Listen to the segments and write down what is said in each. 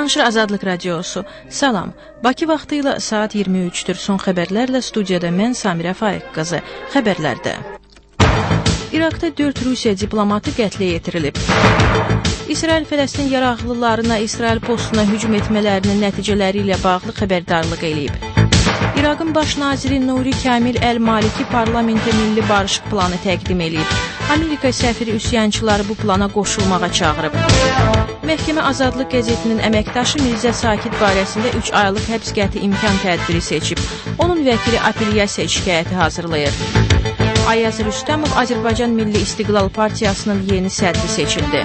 Danışır Azadlıq Radiosu. Salam. Bakı vaxtı ilə saat 23-dür. Son xəbərlərlə studiyada mən Samirə Faiq qızı. Xəbərlərdə. İraqda 4 Rusiya diplomatı qətlə yetirilib. İsrail-Fələstin yaraqlılarına İsrail postuna hücum etmələrinin nəticələri ilə bağlı xəbərdarlıq eləyib. İraqın baş naziri Nuri Kamil Əl-Maliki parlamentə milli barışıq planı təqdim eləyib. Amerika səfiri üsyançıları bu plana qoşulmağa çağırıb. Məhkəmə Azadlıq qəzetinin əməkdaşı Mirzə Sakit barəsində 3 aylıq həbs qəti imkan tədbiri seçib. Onun vəkili apellyasiya şikayəti hazırlayır. Ayaz Rüstəmov Azərbaycan Milli İstiqlal Partiyasının yeni sədri seçildi.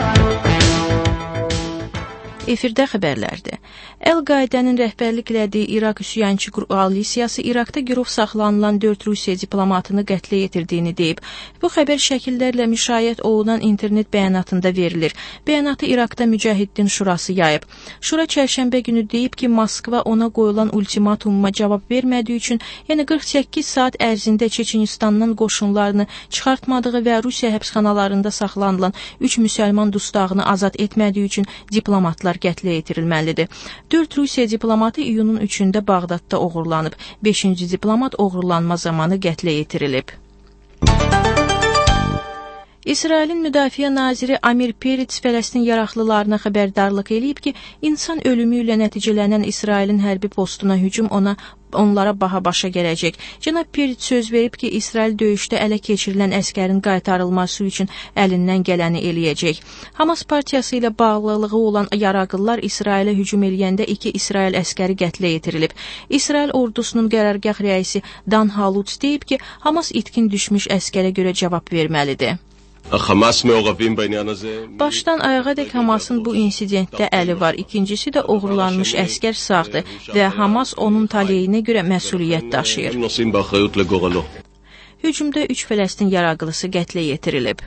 Efirdə xəbərlərdir. Əl-Qaidənin rəhbərlik elədiyi İraq üsyançı koalisiyası İraqda girov saxlanılan 4 Rusiya diplomatını qətlə yetirdiyini deyib. Bu xəbər şəkillərlə müşayiət olunan internet bəyanatında verilir. Bəyanatı İraqda Mücahidin Şurası yayıb. Şura çərşənbə günü deyib ki, Moskva ona qoyulan ultimatumuma cavab vermədiyi üçün, yəni 48 saat ərzində Çeçenistandan qoşunlarını çıxartmadığı və Rusiya həbsxanalarında saxlanılan 3 müsəlman dustağını azad etmədiyi üçün diplomatlar qətlə yetirilməlidir. 4 Rusiya diplomatı iyunun 3-də Bağdadda oğurlanıb. 5-ci diplomat oğurlanma zamanı qətlə yetirilib. İsrailin Müdafiə naziri Amir Peretz Fələstin yaraqlılarına xəbərdarlıq eləyib ki, insan ölümü ilə nəticələnən İsrailin hərbi postuna hücum onlara baha başa gələcək. Cənab Peretz söz verib ki, İsrail döyüşdə ələ keçirilən əskərin qaytarılması üçün əlindən gələni eləyəcək. Hamas partiyası ilə bağlılığı olan yaraqlılar İsrailə hücum eləyəndə 2 İsrail əskəri qətlə yetirilib. İsrail ordusunun qərargah rəisi Dan Halutz deyib ki, Hamas itkin düşmüş əskərə görə cavab verməlidir. Başdan ayağadək Hamasın bu insidentdə əli var. İkincisi də oğurlanmış əskər sağdır və Hamas onun taleyinə görə məsuliyyət daşıyır. Hücumda 3 Fələstin yaraqlısı qətlə yetirilib.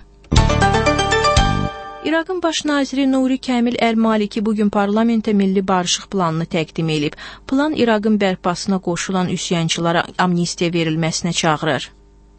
İraqın baş naziri Nuri Kamil Əl-Maliki bugün parlamentə milli barışıq planını təqdim edib. Plan İraqın bərpasına qoşulan üsyançılara amnistiya verilməsinə çağırır.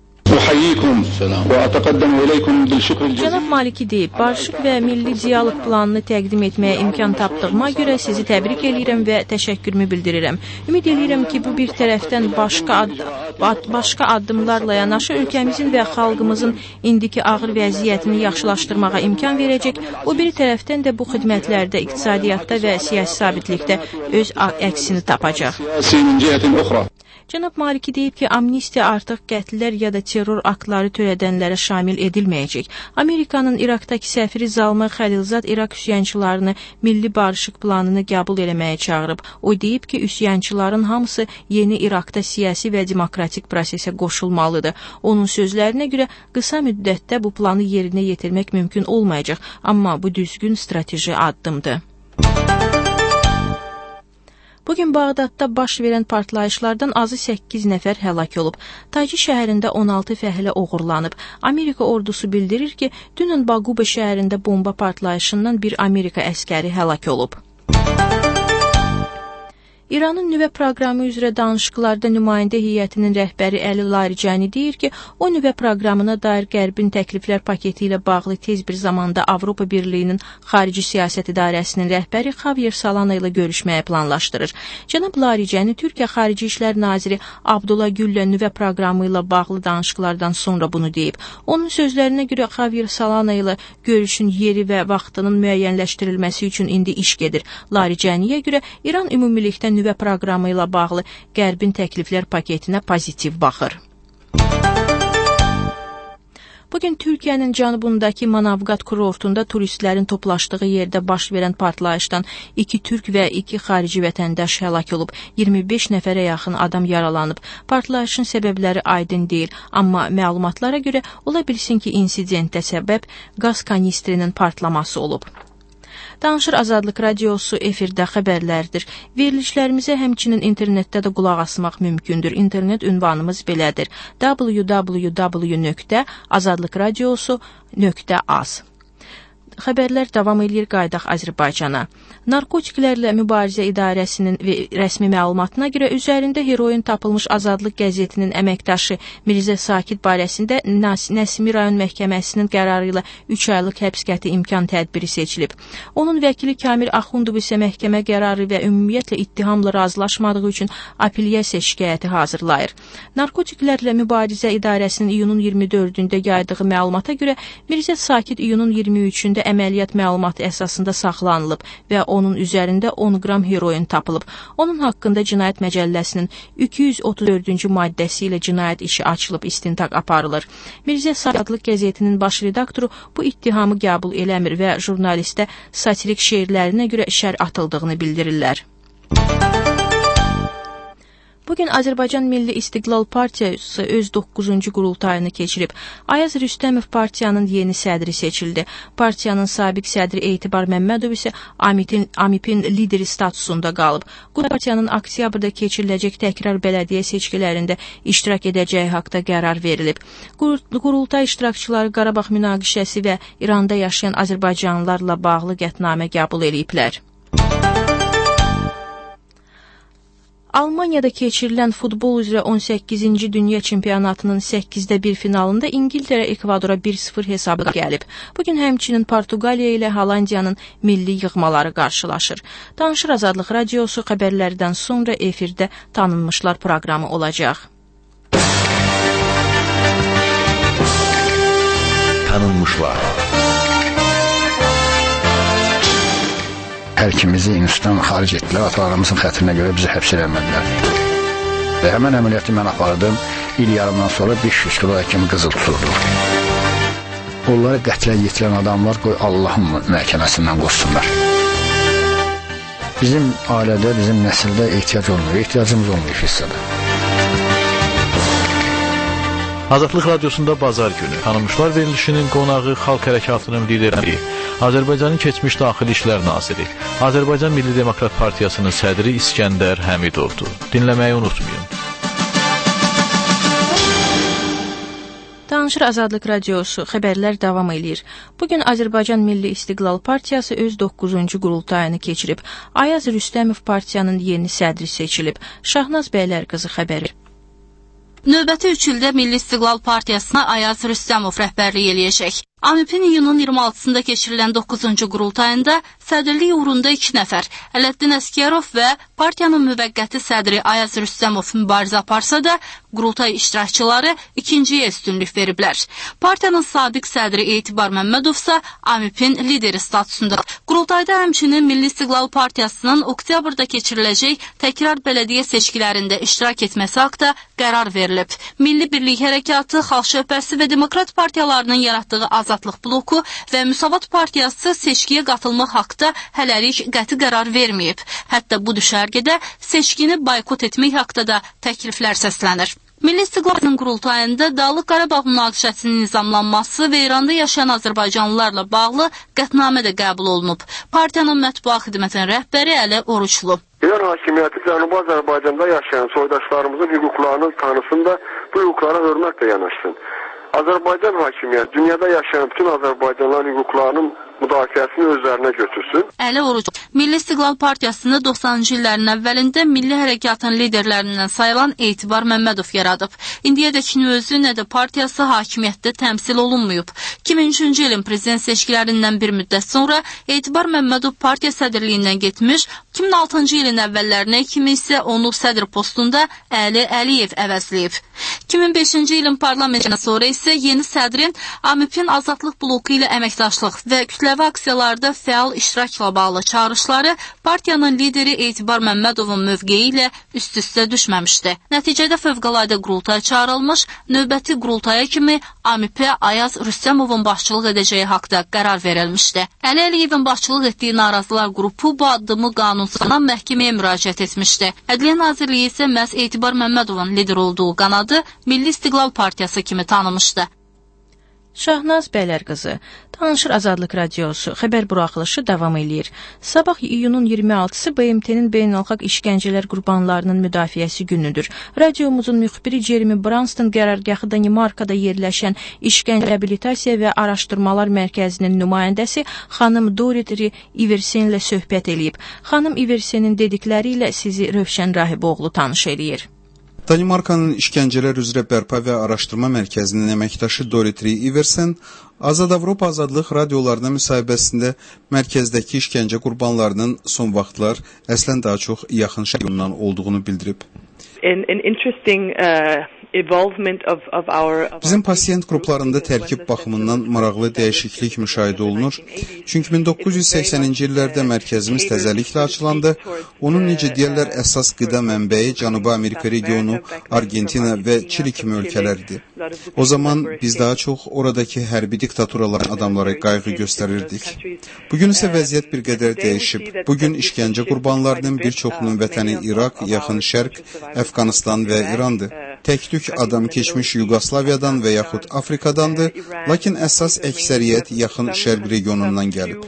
Cənab Maliki deyib, barışıq və milli diyalog planını təqdim etməyə imkan tapdığıma görə sizi təbrik edirəm və təşəkkürümü bildirirəm. Ümid edirəm ki, bu bir tərəfdən başqa addımlarla yanaşı ölkəmizin və xalqımızın indiki ağır vəziyyətini yaxşılaşdırmağa imkan verəcək. O bir tərəfdən də bu xidmətlərdə, iqtisadiyyatda və siyasi sabitlikdə öz əksini tapacaq. Cənab Maliki deyib ki, amnistiya artıq qətllər ya da terror aktları törədənlərə şamil edilməyəcək. Amerikanın İraqdakı səfiri Zalmay Xəlilzad İraq üsyançılarını milli barışıq planını qəbul eləməyə çağırıb. O deyib ki, üsyançıların hamısı yeni İraqda siyasi və demokratik prosesə qoşulmalıdır. Onun sözlərinə görə qısa müddətdə bu planı yerinə yetirmək mümkün olmayacaq, amma bu düzgün strateji addımdır. Bugün Bağdadda baş verən partlayışlardan azı 8 nəfər həlak olub. Taci şəhərində 16 fəhlə oğurlanıb. Amerika ordusu bildirir ki, dünən Baquba şəhərində bomba partlayışından bir Amerika əskəri həlak olub. İranın nüvə proqramı üzrə danışıqlarda nümayəndə heyətinin rəhbəri Əli Larijani deyir ki, o nüvə proqramına dair Qərbin təkliflər paketi ilə bağlı tez bir zamanda Avropa Birliyinin Xarici Siyasət İdarəsinin rəhbəri Xavier Solana ilə görüşməyə planlaşdırır. Cənab Larijani Türkiyə Xarici İşlər Naziri Abdullah Güllə nüvə proqramı ilə bağlı danışıqlardan sonra bunu deyib. Onun sözlərinə görə Xavier Solana ilə görüşün yeri və vaxtının müəyyənləşdirilməsi üçün indi iş gedir. Larijaniyə görə İran ümumilikdə nüvə proqramı ilə bağlı Qərbin təkliflər paketinə pozitiv baxır. Bugün Türkiyənin cənubundakı Manavgat kurortunda turistlərin toplaşdığı yerdə baş verən partlayışdan 2 türk və 2 xarici vətəndaş həlak olub. 25 nəfərə yaxın adam yaralanıb. Partlayışın səbəbləri aydın deyil, amma məlumatlara görə ola bilsin ki, insidentdə səbəb qaz kanistrinin partlaması olub. Danışır Azadlıq Radiosu efirdə xəbərlərdir. Verilişlərimizə həmçinin internetdə də qulaq asmaq mümkündür. İnternet ünvanımız belədir: www.azadlıqradiosu.az. Xəbərlər davam edir, qaydaq Azərbaycana. Narkotiklərlə Mübarizə İdarəsinin rəsmi məlumatına görə üzərində heroin tapılmış Azadlıq qəzetinin əməkdaşı Mirzə Sakit barəsində Nəsimi rayon məhkəməsinin qərarı ilə 3 aylıq həbs qəti imkan tədbiri seçilib. Onun vəkili Kamil Axundov isə məhkəmə qərarı və ümumiyyətlə ittihamla razılaşmadığı üçün apellyasiya şikayəti hazırlayır. Narkotiklərlə Mübarizə İdarəsinin iyunun 24-də yaydığı məlumata görə Mirzə Sakit iyunun 23-də əməliyyat məlumatı əsasında saxlanılıb və onun üzərində 10 qram heroin tapılıb. Onun haqqında Cinayət Məcəlləsinin 234-cü maddəsi ilə cinayət işi açılıb, istintaq aparılır. Mirzə Sakit qəzetinin baş redaktoru bu ittihamı qəbul eləmir və jurnalistə satirik şeirlərinə görə şər atıldığını bildirirlər. Bugün Azərbaycan Milli İstiqlal Partiyası öz 9-cu qurultayını keçirib. Ayaz Rüstəmov partiyanın yeni sədri seçildi. Partiyanın sabiq sədri Etibar Məmmədov isə AMİP-in lideri statusunda qalıb. Partiyanın oktyabrda keçiriləcək təkrar bələdiyyə seçkilərində iştirak edəcəyi haqda qərar verilib. Qurultay iştirakçıları Qarabağ münaqişəsi və İranda yaşayan Azərbaycanlılarla bağlı qətnamə qəbul ediblər. Almaniyada keçirilən futbol üzrə 18-ci dünya çempionatının 8də 1 finalında İngiltərə Ekvadora 1-0 hesabı gəlib. Bugün həmçinin Portuqaliya ilə Hollandiyanın milli yığmaları qarşılaşır. Danışır Azadlıq Radiosu, xəbərlərdən sonra efirdə tanınmışlar proqramı olacaq. Tanınmışlar. Hər ikimizi institutdan xaric etdilər, atalarımızın xətrinə görə bizi həbs eləmədilər. Və həmən əməliyyatı mən apardım, il yarımdan sonra 500 kilo kimi qızıl tuturdu. Onları qətlə yetirən adamlar qoy Allahın məhkəməsindən qoşsunlar. Bizim ailədə, bizim nəsildə ehtiyac olmuyor, ehtiyacımız olmuyor hissədə. Azadlıq Radiosunda bazar günü tanınmışlar verilişinin qonağı Xalq Hərəkatının lideri, Azərbaycanın keçmiş daxili işlər naziri, Azərbaycan Milli Demokrat Partiyasının sədri İskəndər Həmidovdur. Dinləməyi unutmayın. Danışır Azadlıq Radiosu, xəbərlər davam edir. Bugün Azərbaycan Milli İstiqlal Partiyası öz 9-cu qurultayını keçirib. Ayaz Rüstəmov partiyanın yeni sədri seçilib. Şahnaz Bəylər qızı xəbəri. Növbəti 3 ildə Milli İstiqlal Partiyasına Ayaz Rüstəmov rəhbərlik eləyəcək. AMİP-in iyunun 26-sında keçirilən 9-cu qurultayında sədrlik uğrunda 2 nəfər, Ələddin Əskərov və partiyanın müvəqqəti sədri Ayaz Rüstəmov mübarizə aparsa da, qurultay iştirakçıları ikinciyə üstünlük veriblər. Partiyanın sabiq sədri Etibar Məmmədovsa AMİP-in lideri statusunda. Qurultayda həmçinin Milli İstiqlal Partiyasının oktyabrda keçiriləcək təkrar bələdiyyə seçkilərində iştirak etməsi haqda qərar verilib. Milli Birlik Hərəkatı, Xalq Şöbhəsi və Demokrat partiyalarının yaratdığı Azadlıq bloku və Müsavat Partiyası seçkiyə qatılmaq haqda hələlik qəti qərar verməyib. Hətta bu düşərgədə seçkini boykot etmək haqda da təkliflər səslənir. Milli İstiqlalın qurultayında Dağlıq Qarabağ münaqişəsinin nizamlanması və İranda yaşayan Azərbaycanlılarla bağlı qətnamə də qəbul olunub. Partiyanın mətbuat xidmətinin rəhbəri Əli Oruçlu. İran hakimiyyəti Cənubi Azərbaycanda yaşayan soydaşlarımızın hüquqlarının tanısında bu hüquqlara hörmətlə yanaşsın. Azərbaycan hakimiyyəti dünyada yaşayan bütün Azərbaycanlıların hüquqlarının müdafiəsini özlərinə götürsün. Əli Oruç, Milli İstiqlal Partiyasını 90-cı illərin əvvəlində milli hərəkatın liderlərindən sayılan Etibar Məmmədov yaradıb. İndiyədək nə özü, nə də partiyası hakimiyyətdə təmsil olunmayıb. 2003-cü ilin prezident seçkilərindən bir müddət sonra Etibar Məmmədov partiya sədrliyindən getmiş, 2006-cı ilin əvvəllərinə kimi isə onu sədr postunda Əli Əliyev əvəzləyib. 2005-ci ilin parlamentdən sonra isə yeni sədrin AMİP-in Azadlıq bloku ilə əməkdaşlıq və kütləvi aksiyalarda fəal iştirakla bağlı çağırışları partiyanın lideri Etibar Məmmədovun mövqeyi ilə üst-üstə düşməmişdi. Nəticədə fövqəladə qurultay çağırılmış, növbəti qurultaya kimi AMİP-ə Ayaz Rüstəmovun başçılıq edəcəyi haqda qərar verilmişdi. Əli Əliyevin başçılıq etdiyi narazılar qrupu bu addımı qanunsuzlanan məhkəməyə müraciət etmişdi. Ədliyyə Nazirliyi isə məhz Etibar Məmmədovun lider olduğu qanadı Milli İstiqlal Partiyası kimi tanımışdı. Şahnaz Bəylər qızı, Danışır Azadlıq Radiosu xəbər buraxılışı davam eləyir. Sabah iyunun 26-sı BMT-nin beynəlxalq işgəncələr qurbanlarının müdafiəsi günüdür. Radiomuzun müxbiri Jeremy Branston qərargahı Danimarkada yerləşən İşgəncə Reabilitasiya və Araşdırmalar Mərkəzinin nümayəndəsi xanım Dorit Iversenlə söhbət eləyib. Xanım Iversenin dedikləri ilə sizi Rövşən Rahiboğlu tanış eləyir. Danimarkanın İşgəncələr üzrə bərpa və araşdırma mərkəzinin əməkdaşı Dorit Iversen Azad Avropa Azadlıq radiolarına müsahibəsində mərkəzdəki işgəncə qurbanlarının son vaxtlar əslən daha çox yaxın şərqdən olduğunu bildirib. Bizim pasiyent qruplarında tərkib baxımından maraqlı dəyişiklik müşahidə olunur. Çünki 1980-ci illərdə mərkəzimiz təzəliklə açılanda, onun necə deyərlər əsas qida mənbəyi Cənubi Amerika regionu, Argentina və Çili kimi ölkələrdir. O zaman biz daha çox oradakı hərbi diktaturaların adamlara qayğı göstərirdik. Bugün isə vəziyyət bir qədər dəyişib. Bugün işgəncə qurbanlarının bir çoxunun vətəni İraq, Yaxın Şərq, Əfqanistan və İrandır. Tək-tük adam keçmiş Yugoslaviyadan və yaxud Afrikadandır, lakin əsas əksəriyyət Yaxın Şərq regionundan gəlib.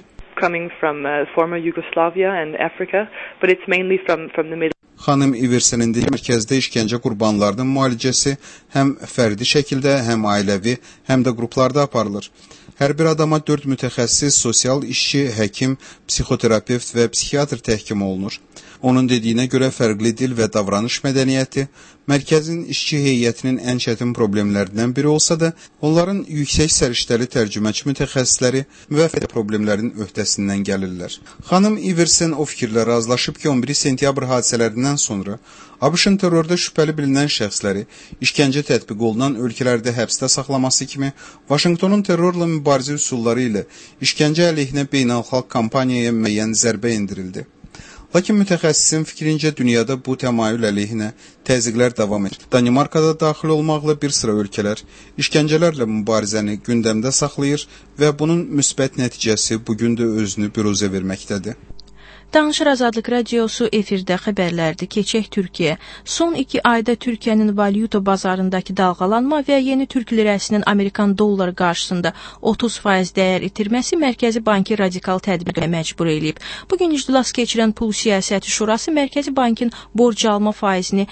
Xanım Iversenin də mərkəzdə işgəncə qurbanlarının müalicəsi həm fərdi şəkildə, həm ailəvi, həm də qruplarda aparılır. Hər bir adama 4 mütəxəssis, sosial işçi, həkim, psixoterapevt və psixiatr təhkim olunur. Onun dediyinə görə fərqli dil və davranış mədəniyyəti mərkəzin işçi heyətinin ən çətin problemlərindən biri olsa da, onların yüksək səriştəli tərcüməçi mütəxəssisləri müvəffəqiyyət problemlərin öhdəsindən gəlirlər. Xanım Iversen o fikirlə razılaşıb ki, 11 sentyabr hadisələrindən sonra ABŞ-ın terrorda şübhəli bilinən şəxsləri işgəncə tətbiq olunan ölkələrdə həbsdə saxlaması kimi Vaşinqtonun terrorla mübarizə üsulları ilə işgəncə əleyhinə beynəlxalq kampaniyaya müəyyən zərbə endirildi. Lakin mütəxəssisin fikrincə dünyada bu təmayül əleyhinə təzyiqlər davam edir. Danimarkada daxil olmaqla bir sıra ölkələr işgəncələrlə mübarizəni gündəmdə saxlayır və bunun müsbət nəticəsi bugün də özünü büruzə verməkdədir. Danışır Azadlıq Radiosu efirdə xəbərlərdir. Keçək Türkiyə. Son 2 ayda Türkiyənin valyuta bazarındakı dalğalanma və yeni Türk lirəsinin Amerikan dolları qarşısında 30% dəyər itirməsi Mərkəzi Bankı radikal tədbirə məcbur eləyib. Bugün iclas keçirən Pul Siyasəti Şurası Mərkəzi Bankın borc alma faizini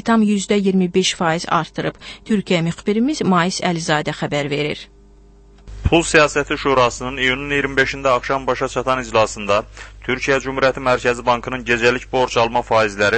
2,25% artırıb. Türkiyə müxbirimiz Mais Əlizadə xəbər verir. Pul Siyasəti Şurasının iyunun 25-də axşam başa çatan iclasında Türkiyə Cumhuriyyəti Mərkəzi Bankının gecəlik borc alma faizləri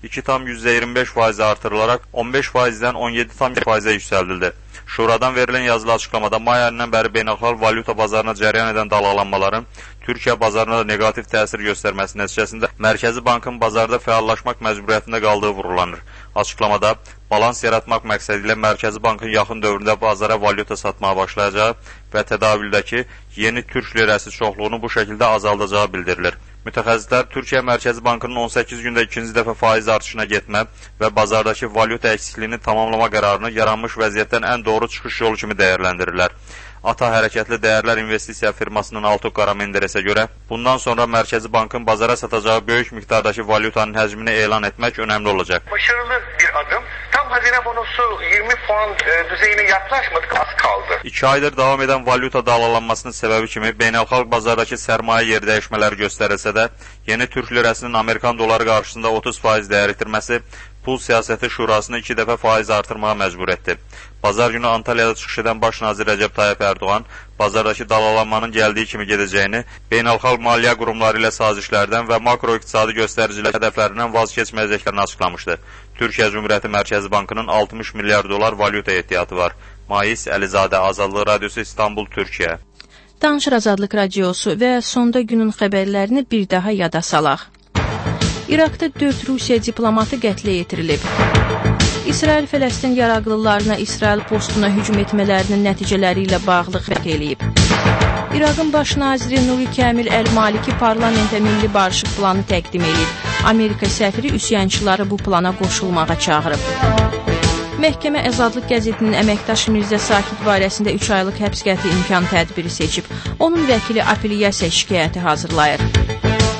2,25% artırılaraq 15%-dən 17,5%-ə yüksəldildi. Şuradan verilən yazılı açıqlamada may ayından bəri beynəlxalq valyuta bazarına cərəyan edən dalğalanmaların Türkiyə bazarına da neqativ təsir göstərməsi nəticəsində Mərkəzi Bankın bazarda fəallaşmaq məcburiyyətində qaldığı vurğulanır. Açıqlamada balans yaratmaq məqsədi ilə Mərkəzi Bankın yaxın dövrdə bazara valyuta satmağa başlayacağı və tədavüldəki yeni Türk lirəsi çoxluğunu bu şəkildə azaldacağı bildirilir. Mütəxəssislər Türkiyə Mərkəzi Bankının 18 gündə ikinci dəfə faiz artışına getmə və bazardakı valyuta əksikliyini tamamlama qərarını yaranmış vəziyyətdən ən doğru çıxış yolu kimi dəyərləndirirlər. Ata Hərəkətli Dəyərlər İnvestisiya firmasının Alto Qaramenderesə görə, bundan sonra Mərkəzi Bankın bazara satacağı böyük miqdardakı valyutanın həcmini elan etmək önəmli olacaq. Başarılı bir adım. Tam hazine bonosu 20 puan düzeyine yaklaşmadık, az kaldı. 2 aydır davam edən valyuta dalgalanmasının səbəbi kimi beynəlxalq bazardakı sərmayə yer dəyişmələri göstərilsə də, yeni Türk lirəsinin Amerikan doları qarşısında 30% dəyər itirməsi Pul Siyasəti Şurasını 2 dəfə faiz artırmağa məcbur etdi. Bazar günü Antalyada çıxış edən Baş nazir Rəcəb Tayyip Erdoğan, bazardakı dalgalanmanın gəldiyi kimi gedəcəyini, beynəlxalq maliyyə qurumları ilə sazişlərdən və makroiqtisadi göstəricilər hədəflərindən vaz keçməyəcəklərini açıqlamışdı. Türkiyə Cumhuriyyəti Mərkəzi Bankının 60 milyar dolar valyuta ehtiyatı var. Mais Əlizadə, Azadlıq Radiosu, İstanbul, Türkiyə. Danışır Azadlıq Radiosu və sonda günün xəbərlərini bir daha yada salaq. İraqda 4 Rusiya diplomatı qətlə yetirilib. İsrail-Fələstin yaraqlılarına İsrail postuna hücum etmələrinin nəticələri ilə bağlı xəbər eləyib. İraqın baş naziri Nuri Kəmil Əl-Maliki parlamentə milli barışıq planı təqdim edib. Amerika səfiri üsyançıları bu plana qoşulmağa çağırıb. Məhkəmə Azadlıq qəzetinin əməkdaşı Mirzə Sakit barəsində 3 aylıq həbs qəti imkan tədbiri seçib. Onun vəkili apellyasiya şikayəti hazırlayır.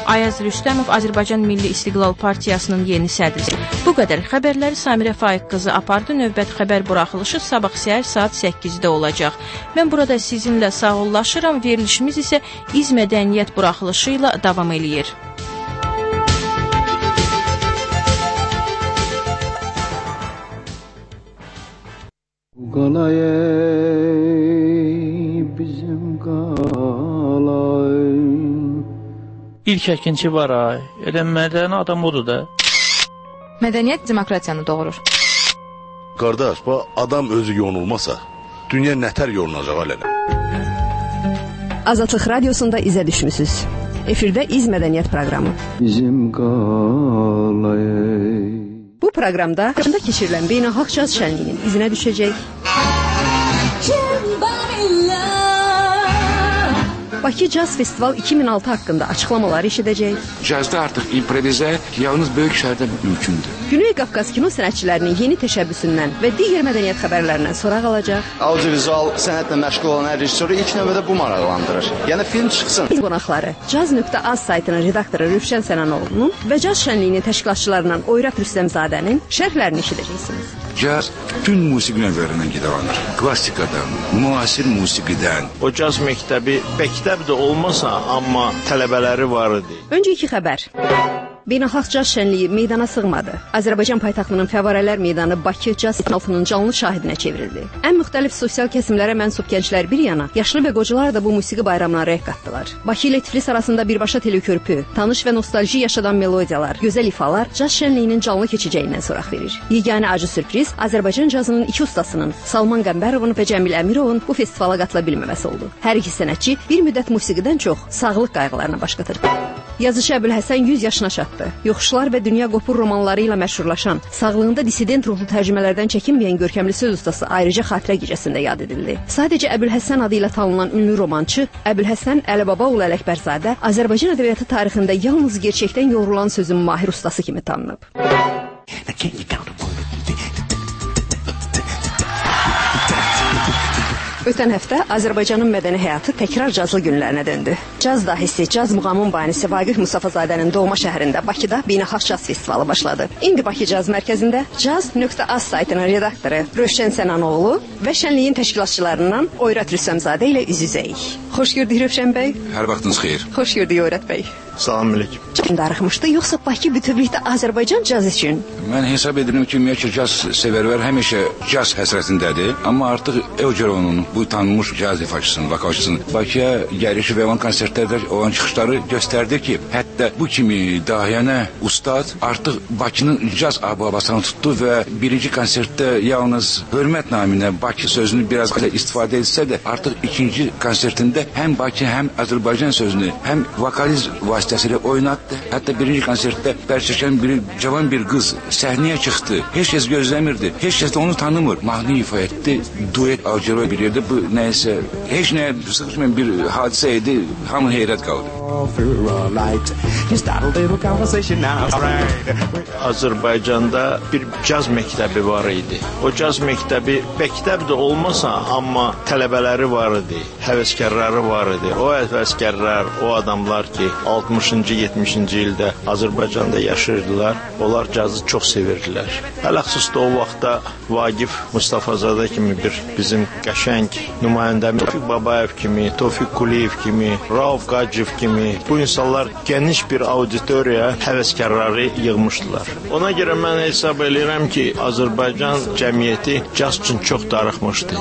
Ayaz Rüstəmov Azərbaycan Milli İstiqlal Partiyasının yeni sədrisi. Bu qədər. Xəbərləri Samirə Faiq qızı apardı. Növbət xəbər buraxılışı sabah səhər saat 8-də olacaq. Mən burada sizinlə sağollaşıram. Verilişimiz isə İz Mədəniyyət buraxılışı ilə davam eləyir. Qalay bizim qalay. İlk əkinçi var ay. Elə mədəni adam odur da. Mədəniyyət demokratiyanı doğurur. Qardaş, bu adam özü yonulmasa, dünya nətər yolunacaq alələ? Azadlıq Radiosunda izə düşmüsünüz. Efirdə İz Mədəniyyət proqramı. Bizim qalay. Bu proqramda keçirilən beynəlxalq caz şənliyinin izinə düşəcək. Bakı Caz Festival 2006 haqqında açıqlamaları eşidəcək. Cazda artıq improvizə yalnız böyük şəhərdə mümkündür. Güney Qafqaz kino sənətçilərinin yeni təşəbbüsündən və digər mədəniyyət xəbərlərindən soraq alacaq. Audiovizual sənətlə məşğul olan hər rejissoru ilk növbədə bu maraqlandırır. Yəni film çıxsın. Qonaqları Caz.az saytının redaktoru Rövşən Sənanoğlu'nun və Caz şənliyinin təşkilatçılarından Oyrat Rüstəmzadənin şərhlərini eşidəcəksiniz. Caz bütün musiqi növlərindən qidalanır. Klassikadan, müasir musiqidən. O caz məktəbi də olmasa, amma tələbələri var idi. Öncəki xəbər. Beynəlxalq Caz şənliyi meydana sığmadı. Azərbaycan paytaxtının Fəvvarələr meydanı Bakı Caz Festivalının canlı şahidinə çevrildi. Ən müxtəlif sosial kəsimlərə mənsub gənclər bir yana, yaşlı və qocalar da bu musiqi bayramına rəy qatdılar. Bakı ilə Tiflis arasında birbaşa telekörpü, tanış və nostalji yaşadan melodiyalar, gözəl ifalar caz şənliyinin canlı keçəcəyindən soraq verir. Yeganə acı sürpriz Azərbaycan cazının iki ustasının, Salman Qəmbərovun və Cəmil Əmirovun bu festivala qatıla bilməməsi oldu. Hər iki sənətçi bir müddət musiqidən çox sağlıq qayğılarına baş qatır. Yazıcı Əbülhəsən 100 yaşına çatdı. Yoxuşlar və Dünya Qopur romanları ilə məşhurlaşan, sağlığında dissident ruhlu tərcümələrdən çəkinməyən görkəmli söz ustası ayrıca xatirə gecəsində yad edildi. Sadəcə Əbülhəsən adı ilə tanınan ünlü romançı Əbülhəsən Əlibabaoğlu Ələkbərzadə Azərbaycan ədəbiyyatı tarixində yalnız gerçəkdən yoğrulan sözün mahir ustası kimi tanınıb. Ötən həftə Azərbaycanın mədəni həyatı təkrar cazlı günlərinə döndü. Caz dahisi, caz muğamın banisi Vaqif Mustafazadənin doğma şəhərində Bakıda Beynəlxalq Caz Festivalı başladı. İndi Bakı Caz Mərkəzində Caz.az saytının redaktoru Rövşən Sənanoğlu və şənliyin təşkilatçılarından Oyrat Rüstəmzadə ilə üz-üzəyik. Xoş gördük Rövşən bəy. Hər vaxtınız xeyir. Xoş gördük Oyrat bəy. Salam əleykum. Kim darıxmışdı, yoxsa Bakı bütövlükdə Azərbaycan caz üçün? Mən hesab edirəm ki, ümumiyyətlə caz sevərlər həmişə caz həsrətindədir. Amma artıq Elceronun bu tanınmış caz ifaçısının, vokalçısının Bakıya gəlişi və onun konsertlərdə olan çıxışları göstərdi ki, hətta bu kimi dahiyanə ustad artıq Bakının caz ababasını tutdu və birinci konsertdə yalnız hörmət naminə Bakı sözünü biraz istifadə etsə də, artıq ikinci konsertində həm Bakı, həm Azərbaycan sözünü, həm vokaliz vasitəsilə oynatdı. Hətta birinci konsertdə bərçəkən cavan bir qız səhnəyə çıxdı. Heç kəs gözləmirdi. Heç kəs də onu tanımır. Mahnı ifa etdi. Duet Elcero bir yerdə bu nəyəsə, heç nəyə sıxışmayan bir hadisə idi. Hamı heyrət qaldı. Azərbaycanda bir caz məktəbi var idi. O caz məktəbi məktəb də olmasa, amma tələbələri var idi, həvəskarları var idi. O həvəskarlar, o adamlar ki, 60-cı, 70-ci ildə Azərbaycanda yaşayırdılar, onlar cazı çox sevirdilər. Ələxsus da o vaxtda Vaqif Mustafazadə kimi bir bizim qəşəng nümayəndəmiz, Tofiq Babayev kimi, Tofiq Quliyev kimi, Rauf Qaciyev kimi bu insanlar geniş bir auditoriya həvəskarları yığmışdılar. Ona görə mən hesab edirəm ki, Azərbaycan cəmiyyəti caz üçün çox darıxmışdı.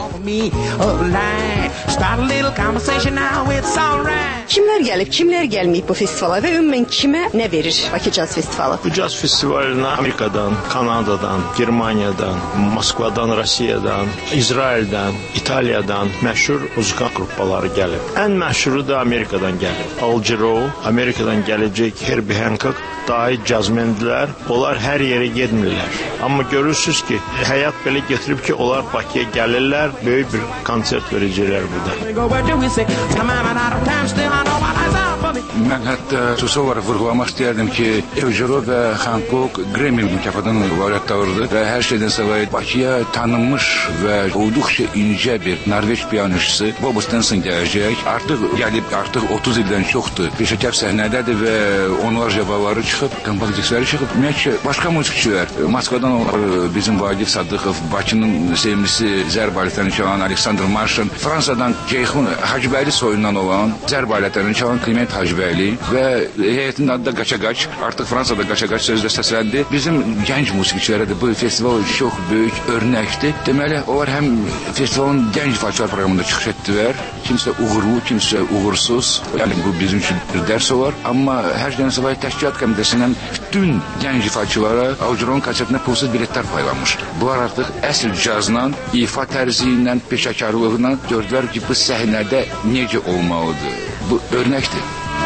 Kimlər gəlib, kimlər gəlməyib bu festivala və ümumən kimə nə verir Bakı Caz Festivalı? Bu caz festivalına Amerikadan, Kanadadan, Germaniyadan, Moskvadan, Rusiyadan, İsraildən, İtaliyadan məşhur muzikal qrupları gəlib. Ən məşhuru da Amerikadan gəlib. Elcero, Amerikadan gələcək Herbie Hancock, dahi cazmendilər, onlar hər yerə getmirlər. Amma görürsünüz ki, həyat belə getirib ki, onlar Bakıya gəlirlər, böyük bir konsert verəcəklər burada. Mən hətta xüsusi olaraq vurğulamaq istəyərdim ki, Evjero və Hancock Grammy mükafatının laureatlarıdır və hər şeydən savayı Bakıya tanınmış və olduqca incə bir Norveç piyanistçisi Bob Stenson gələcək. Artıq 30 ildən çoxdur. Peşəkar səhnədədir və onlarca balaları çıxıb, kompakt diskləri çıxıb. Ümumiyyətlə, başqa musiqiçilər, Moskvadan bizim Vagif Sadıqov, Bakının sevimlisi zərb aletlərini çalan Aleksandr Marşin, Fransadan Ceyxun Hacıbəyli soyundan olan zərb aletlərini çalan Kliment Hacıbəyli və heyətinin adı da Qaçaqaç. Artıq Fransada Qaçaqaç sözlə səsləndi. Bizim gənc musiqiçilərə də bu festival çox böyük örnəkdir. Deməli, onlar həm festivalın gənc ifaçılar proqramında çıxış etdilər. Kimsə uğurlu, kimsə uğursuz. Yəni, bu bizim üçün bir dərs olar. Amma hər şeydən savayı təşkilat komitəsindən bütün gənc ifaçılara Augeron konsertinə pulsuz biletlər paylanmışdı. Bunlar artıq əsl cazla, ifa tərzi ilə, peşəkarlığına gördülər ki, bu səhnədə necə olmalıdır. Bu örnəkdir.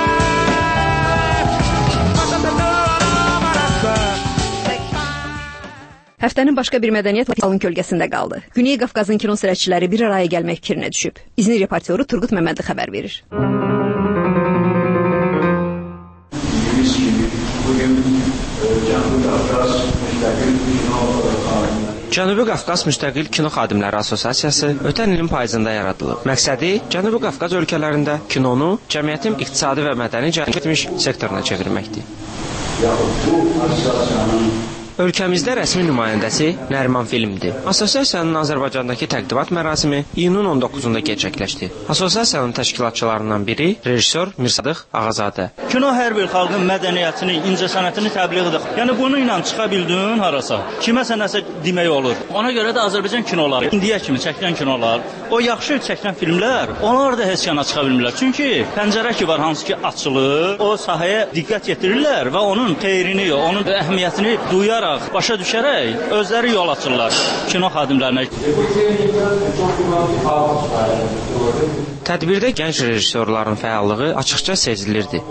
Həftənin başqa bir mədəniyyət festivalının kölgəsində qaldı. Güney Qafqazın kino sərhədçiləri bir araya gəlmək fikrinə düşüb. İzmir reportyoru Turgut Məmmədli xəbər verir. Cənubi Qafqaz Müstəqil Kino Xadimləri Assosiasiyası ötən ilin payızında yaradılıb. Məqsədi Cənubi Qafqaz ölkələrində kinonu cəmiyyətin iqtisadi və mədəni cəhət etmiş sektoruna çevirməkdir. Ölkəmizdə rəsmi nümayəndəsi Nəriman Filmdir. Assosiasiyanın Azərbaycandakı təqdimat mərasimi iyunun 19-da gerçəkləşdi. Assosiasiyanın təşkilatçılarından biri rejissor Mirsadıq Ağazadə. Kino hər bir xalqın mədəniyyətini, incəsənətini təbliğ edir. Yəni bunu ilə çıxa bildin harasa, kiməsə nəsə demək olur. Ona görə də Azərbaycan kinoları, indiyə kimi çəkilən kinolar, o yaxşı çəkilən filmlər, onlar da heç yana çıxa bilmirlər. Çünki pəncərə ki var, hansı ki açılır, o sahəyə diqqət yetirirlər və onun xeyrini, onun əhəmiyyətini duyaraq, başa düşərək özləri yol açırlar kino xadimlərinə. Tədbirdə gənc rejissorların fəallığı açıqca sezilirdi.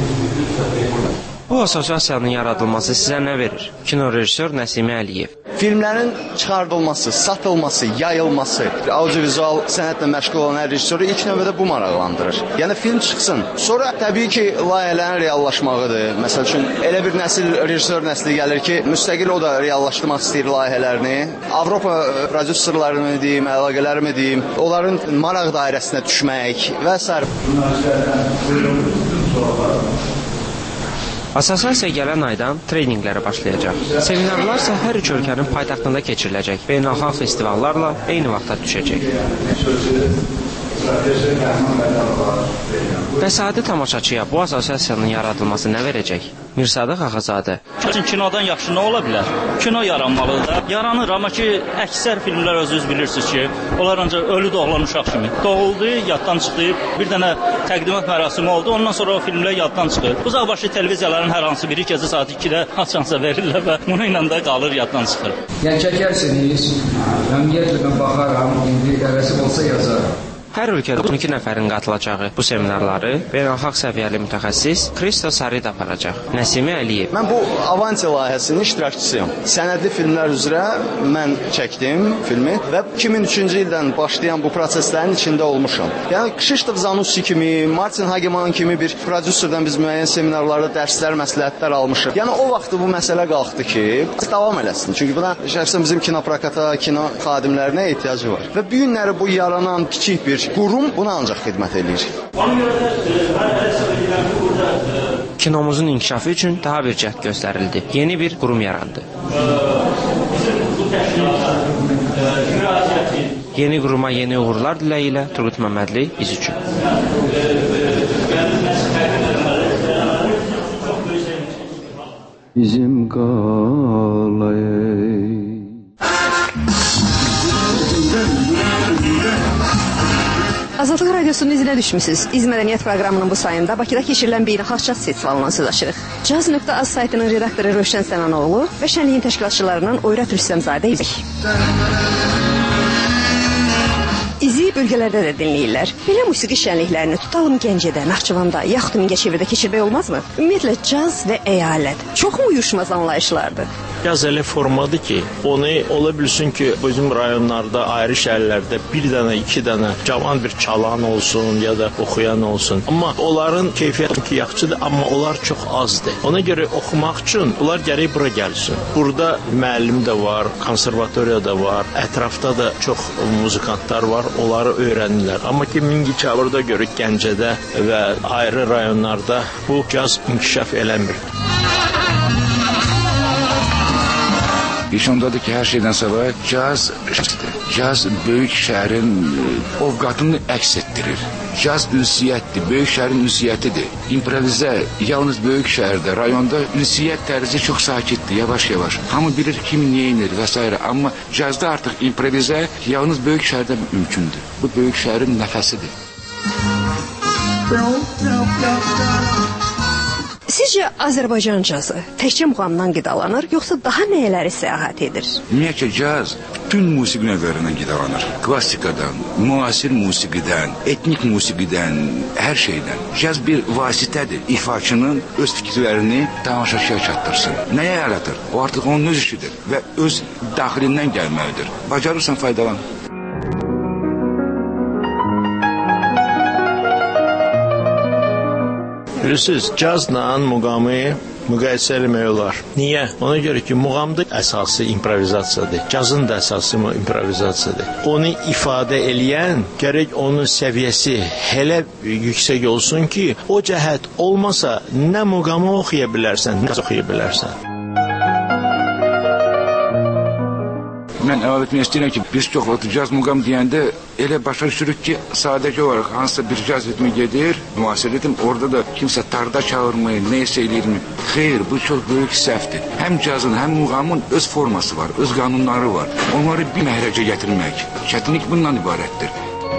Bu assosiasiyanın yaradılması sizə nə verir? Kino rejissor Nəsimə Əliyev. Filmlərin çıxardılması, satılması, yayılması, audiovizual sənətlə məşğul olan hər rejissoru ilk növbədə bu maraqlandırır. Yəni film çıxsın. Sonra təbii ki, layihələrin reallaşmağıdır. Məsəl üçün elə bir nəsil rejissor nəsli gəlir ki, müstəqil o da reallaşdırmaq istəyir layihələrini. Avropa prodüserlərini deyim, əlaqələrimi deyim, onların maraq dairəsinə düşmək və s. Assosiasiya gələn aydan treninqlərə başlayacaq. Seminarlar isə hər üç ölkənin paytaxtında keçiriləcək. Beynəlxalq festivallarla eyni vaxtda düşəcək. Bəs adi tamaşaçıya bu assosiasiyanın yaradılması nə verəcək? Mirsadıq Ağazadə. Kinodan yaxşı nə ola bilər? Kino yaranmalıdır. Yaranır, amma ki, əksər filmlər özünüz bilirsiniz ki, onlar ancaq ölü doğulan uşaq kimi. Doğuldu, yaddan çıxdı, bir dənə təqdimat mərasimi oldu, ondan sonra o filmlər yaddan çıxır. Uzaqbaşı televiziyaların hər hansı biri gecə saat 2-də açansa verirlər və bunu ilə də qalır, yaddan çıxır. Yəni çəkərsiniz, ümumiyyətlə mən baxaram, indi rəsm olsa yazarım. Hər ölkədə 12 nəfərin qatılacağı bu seminarları beynəlxalq səviyyəli mütəxəssis Kristo Sarid aparacaq. Nəsimə Əliyev. Mən bu Avanti layihəsinin iştirakçısıyam. Sənədli filmlər üzrə mən çəkdim filmi və 2003-cü ildən başlayan bu proseslərin içində olmuşam. Yəni Krzysztof Zanussi kimi, Martin Hageman kimi bir prodüserdən biz müəyyən seminarlarda dərslər, məsləhətlər almışıq. Yəni o vaxt bu məsələ qalxdı ki, davam eləsin. Çünki buna şəxsən bizim kino prokata, kino xadimlərinə ehtiyacı var. Və bu günləri bu yaranan kiçik bir qurum buna ancaq xidmət edir. Kinomuzun inkişafı üçün daha bir cəhd göstərildi. Yeni bir qurum yarandı. Yeni quruma yeni uğurlar diləyi ilə Turgut Məmmədli biz üçün. Bizim qalayı Azadlıq Radiosunun izinə düşmüsünüz. İz Mədəniyyət proqramının bu sayında Bakıda keçirilən Beynəlxalq Caz Festivalından söz açırıq. Caz.az saytının redaktoru Rövşən Sənanoğlu və şənliyin təşkilatçılarından Oyrat Rüstəmzadə izik. İzi bölgələrdə də dinləyirlər. Belə musiqi şənliklərini tutalım Gəncədə, Naxçıvanda, yaxud Mingəçevirdə keçirmək olmazmı? Ümumiyyətlə, caz və əyalət çoxmu uyuşmaz anlayışlardır? caz elə formadır ki, onu ola bilsin ki, bizim rayonlarda, ayrı şəhərlərdə bir dənə, iki dənə cavan bir çalan olsun ya da oxuyan olsun. Amma onların keyfiyyəti yaxşıdır, amma onlar çox azdır. Ona görə oxumaq üçün onlar gərək bura gəlsin. Burada müəllim də var, konservatoriya da var, ətrafda da çox muzikantlar var, onları öyrənirlər. Amma ki, Mingəçevirdə görək Gəncədə və ayrı rayonlarda bu caz inkişaf eləmir. İş ondadır ki, hər şeydən sonra caz böyük şəhərin ovqatını əks etdirir. Caz ünsiyyətdir, böyük şəhərin ünsiyyətidir. İmprovizə yalnız böyük şəhərdə, rayonda ünsiyyət tərzi çox sakitdir, yavaş-yavaş. Hamı bilir kim neyinir və s. Amma cazda artıq improvizə yalnız böyük şəhərdə mümkündür. Bu böyük şəhərin nəfəsidir. Sizcə Azərbaycan cazı təkcə muğamdan qidalanır, yoxsa daha nələri səyahət edir? Ümumiyyətlə caz bütün musiqi növlərindən qidalanır. Klassikadan, müasir musiqidən, etnik musiqidən, hər şeydən. Caz bir vasitədir. İfaçının öz fikirlərini tamaşaçıya çatdırsın. Nəyə yaratır? O artıq onun öz işidir və öz daxilindən gəlməlidir. Bacarırsan faydalan. Bilirsiniz, cazla muğamı müqayisə eləmək olar. Niyə? Ona görə ki, muğamda əsası improvizasiyadır. Cazın da əsası improvizasiyadır. Onu ifadə eləyən gərək onun səviyyəsi hələ yüksək olsun ki, o cəhət olmasa nə muğamı oxuya bilərsən, nə oxuya bilərsən. Mən əlavə etmək istəyirəm ki, biz çox vaxt caz muğam deyəndə elə başa düşürük ki, sadəcə olaraq hansısa bir caz ritmi gedir, müasir ritm, orada da kimsə tarda çağırmayı, neysə eləyirmi? Xeyr, bu çox böyük səhvdir. Həm cazın, həm muğamın öz forması var, öz qanunları var. Onları bir məhrəcə gətirmək, çətinlik bundan ibarətdir.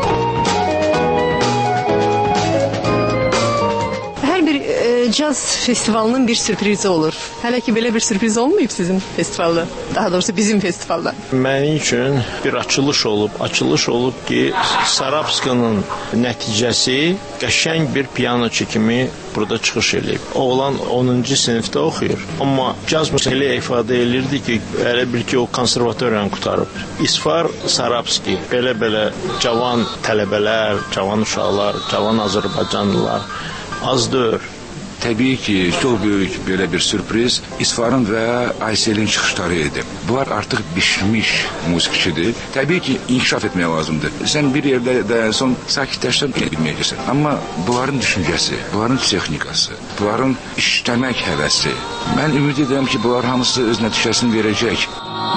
Caz festivalının bir sürprizi olur. Hələ ki belə bir sürpriz olmayıb sizin festivalda. Daha doğrusu bizim festivalda. Mənim üçün bir açılış olub ki, Sarabskinin nəticəsi qəşəng bir pianoçu kimi burada çıxış eləyib. Oğlan 10-cu sinifdə oxuyur. Amma caz musiqili ifadə elirdi ki, elə bil ki, o konservatoriyanı qutarıb. İsfar Sarabski, belə cavan tələbələr, cavan uşaqlar, cavan Azərbaycanlılar az deyil. Təbii ki, çox böyük belə bir sürpriz İsfarın və Ayselin çıxışları idi. Bunlar artıq bişmiş musiqiçidir. Təbii ki, inkişaf etmək lazımdır. Sən bir yerdə də son sakitləşsən bilməyəcəksən. Amma bunların düşüncəsi, bunların texnikası, bunların işləmək həvəsi. Mən ümid edirəm ki, bunlar hamısı öz nəticəsini verəcək.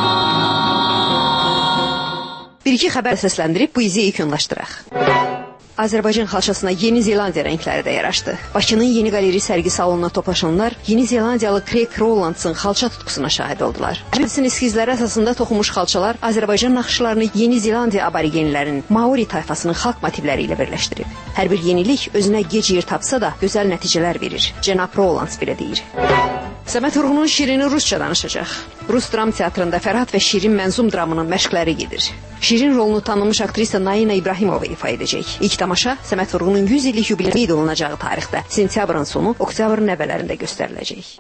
Bir-iki xəbər səsləndirib bu izi yekunlaşdıraq. Azərbaycan xalçasına Yeni Zelandiya rəngləri də yaraşdı. Bakının Yeni Qaleri sərgi salonuna toplaşanlar Yeni Zelandiyalı Craig Rowlandsın xalça tutqusuna şahid oldular. Hadisin eskizləri əsasında toxunmuş xalçalar Azərbaycan naxışlarını Yeni Zelandiya aborigenlərinin Maori tayfasının xalq motivləri ilə birləşdirib. Hər bir yenilik özünə gec yer tapsa da gözəl nəticələr verir. Cənab Rowlands belə deyir. Səməd Vurğunun Şirini rusca danışacaq. Rus dram teatrında Fərhad və Şirin mənzum dramının məşqləri gedir. Şirin rolunu tanınmış aktrisa Naina İbrahimova ifa edəcək. İlk tamaşa Səməd Vurğunun 100 illik yubileyi qeyd olunacağı tarixdə, sentyabrın sonu, oktyabrın əvvəllərində göstəriləcək.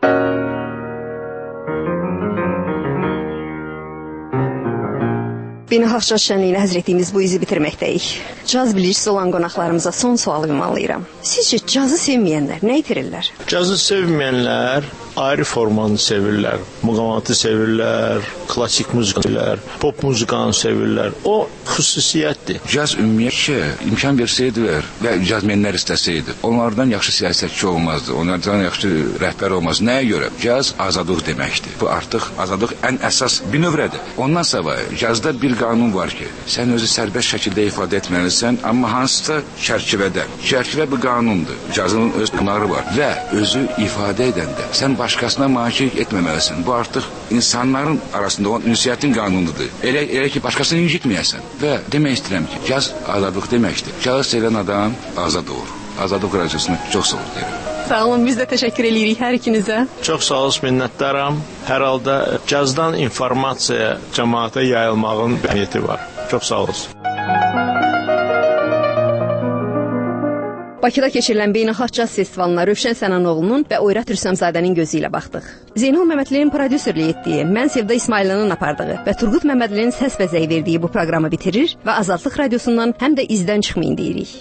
Beynəlxalq Caz şənliyinə həzr etdiyimiz bu izi bitirməkdəyik. Caz bilicisi olan qonaqlarımıza son sualı ünvanlayıram. Sizcə cazı sevməyənlər nə itirirlər? Cazı sevməyənlər ayrı formanı sevirlər. Muğamatı sevirlər, klassik muzikanı sevirlər, pop muzikanı sevirlər. O xüsusiyyətdir. Caz ümumiyyətcə imkan versəydilər və cazmenlər istəsəydi, onlardan yaxşı siyasətçi olmazdı, onlardan yaxşı rəhbər olmaz. Nəyə görə? Caz azadlıq deməkdir. Bu artıq azadlıq ən əsas bir növrədir. Ondan sonra cazda bir qanun var ki, sən özü sərbəst şəkildə ifadə etməlisən, amma hansısa çərçivədə. Çərçivə bir qanundur. Cazın öz qanunları var və özü ifadə edəndə sən başqasına malik etməməlisən. Bu artıq insanların arasında olan ünsiyyətin qanunudur. Elə ki, başqasını incitməyəsən. Və demək istəyirəm ki, caz azadlıq deməkdir. Cazı sevən adam azad olur. Azadlıq radiyosuna çox sağ ol deyirəm. Sağ olun, biz də təşəkkür edirik hər ikinizə. Çox sağ olun, minnətdaram. Hər halda cazdan informasiya cəmaata yayılmağın niyyəti var. Çox sağ olun. Bakıda keçirilən Beynəlxalq Caz Festivalına Rövşən Sənanoğlunun və Oyrat Rüstəmzadənin gözü ilə baxdıq. Zeynal Məmmədlinin prodüserlik etdiyi, mən Sevda İsmailinin apardığı və Turqut Məmmədlinin səs vəzəyi verdiyi bu proqramı bitirir və Azadlıq Radiosundan həm də izdən çıxmayın deyirik.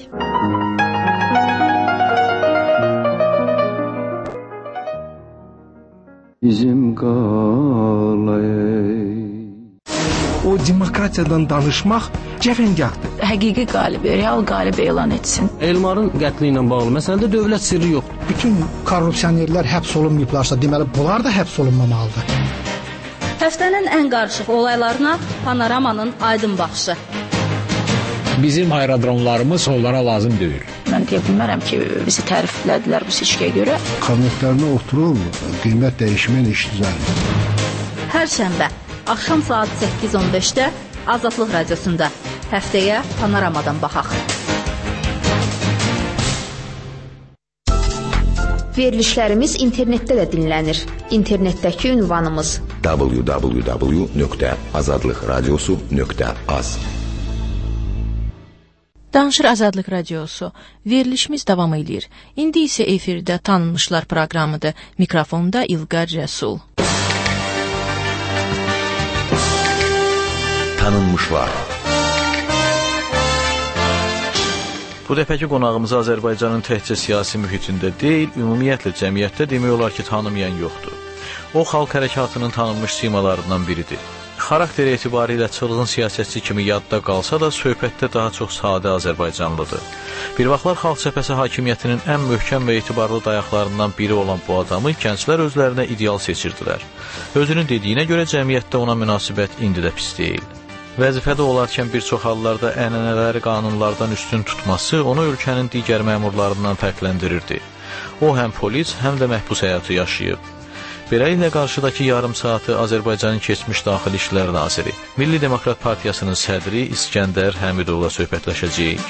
Bizim qalay. O demokratiyadan danışmaq cəfəngahdır. Həqiqi qalibi, real qalibi elan etsin. Elmarın qətli ilə bağlı məsələdə dövlət sirri yoxdur. Bütün korrupsionerlər həbs olunmayıblarsa, deməli bunlar da həbs olunmamalıdır. Həftənin ən qarışıq olaylarına Panoramanın aydın baxışı. Bizim aerodromlarımız onlara lazım deyil. Mən deyə bilmərəm ki, bizi təriflədilər bu seçkiyə görə. Kabinetlərində oturub qiymət dəyişmən iş düzəlir. Hər şənbə axşam saat 8:15-də Azadlıq Radiosunda. Həftəyə Panoramadan baxaq. Verilişlərimiz internetdə də dinlənir. İnternetdəki ünvanımız www.azadlıqradiosu.az. Danışır Azadlıq Radiosu. Verilişimiz davam edir. İndi isə efirdə Tanınmışlar proqramıdır. Mikrofonda İlqar Rəsul. Tanınmışlar. Bu dəfəki qonağımızı Azərbaycanın təkcə siyasi mühitində deyil, ümumiyyətlə cəmiyyətdə demək olar ki, tanımayan yoxdur. O, xalq hərəkatının tanınmış simalarından biridir. Xarakteri etibarilə çılğın siyasətçi kimi yadda qalsa da, söhbətdə daha çox sadə Azərbaycanlıdır. Bir vaxtlar xalq cəbhəsi hakimiyyətinin ən möhkəm və etibarlı dayaqlarından biri olan bu adamı gənclər özlərinə ideal seçirdilər. Özünün dediyinə görə cəmiyyətdə ona münasibət indi də pis deyil. Vəzifədə olarkən bir çox hallarda ənənələri qanunlardan üstün tutması onu ölkənin digər məmurlarından fərqləndirirdi. O, həm polis, həm də məhbus həyatı yaşayıb. Beləliklə, qarşıdakı yarım saatı Azərbaycanın keçmiş Daxili İşlər Naziri, Milli Demokrat Partiyasının sədri İskəndər Həmidovla söhbətləşəcəyik.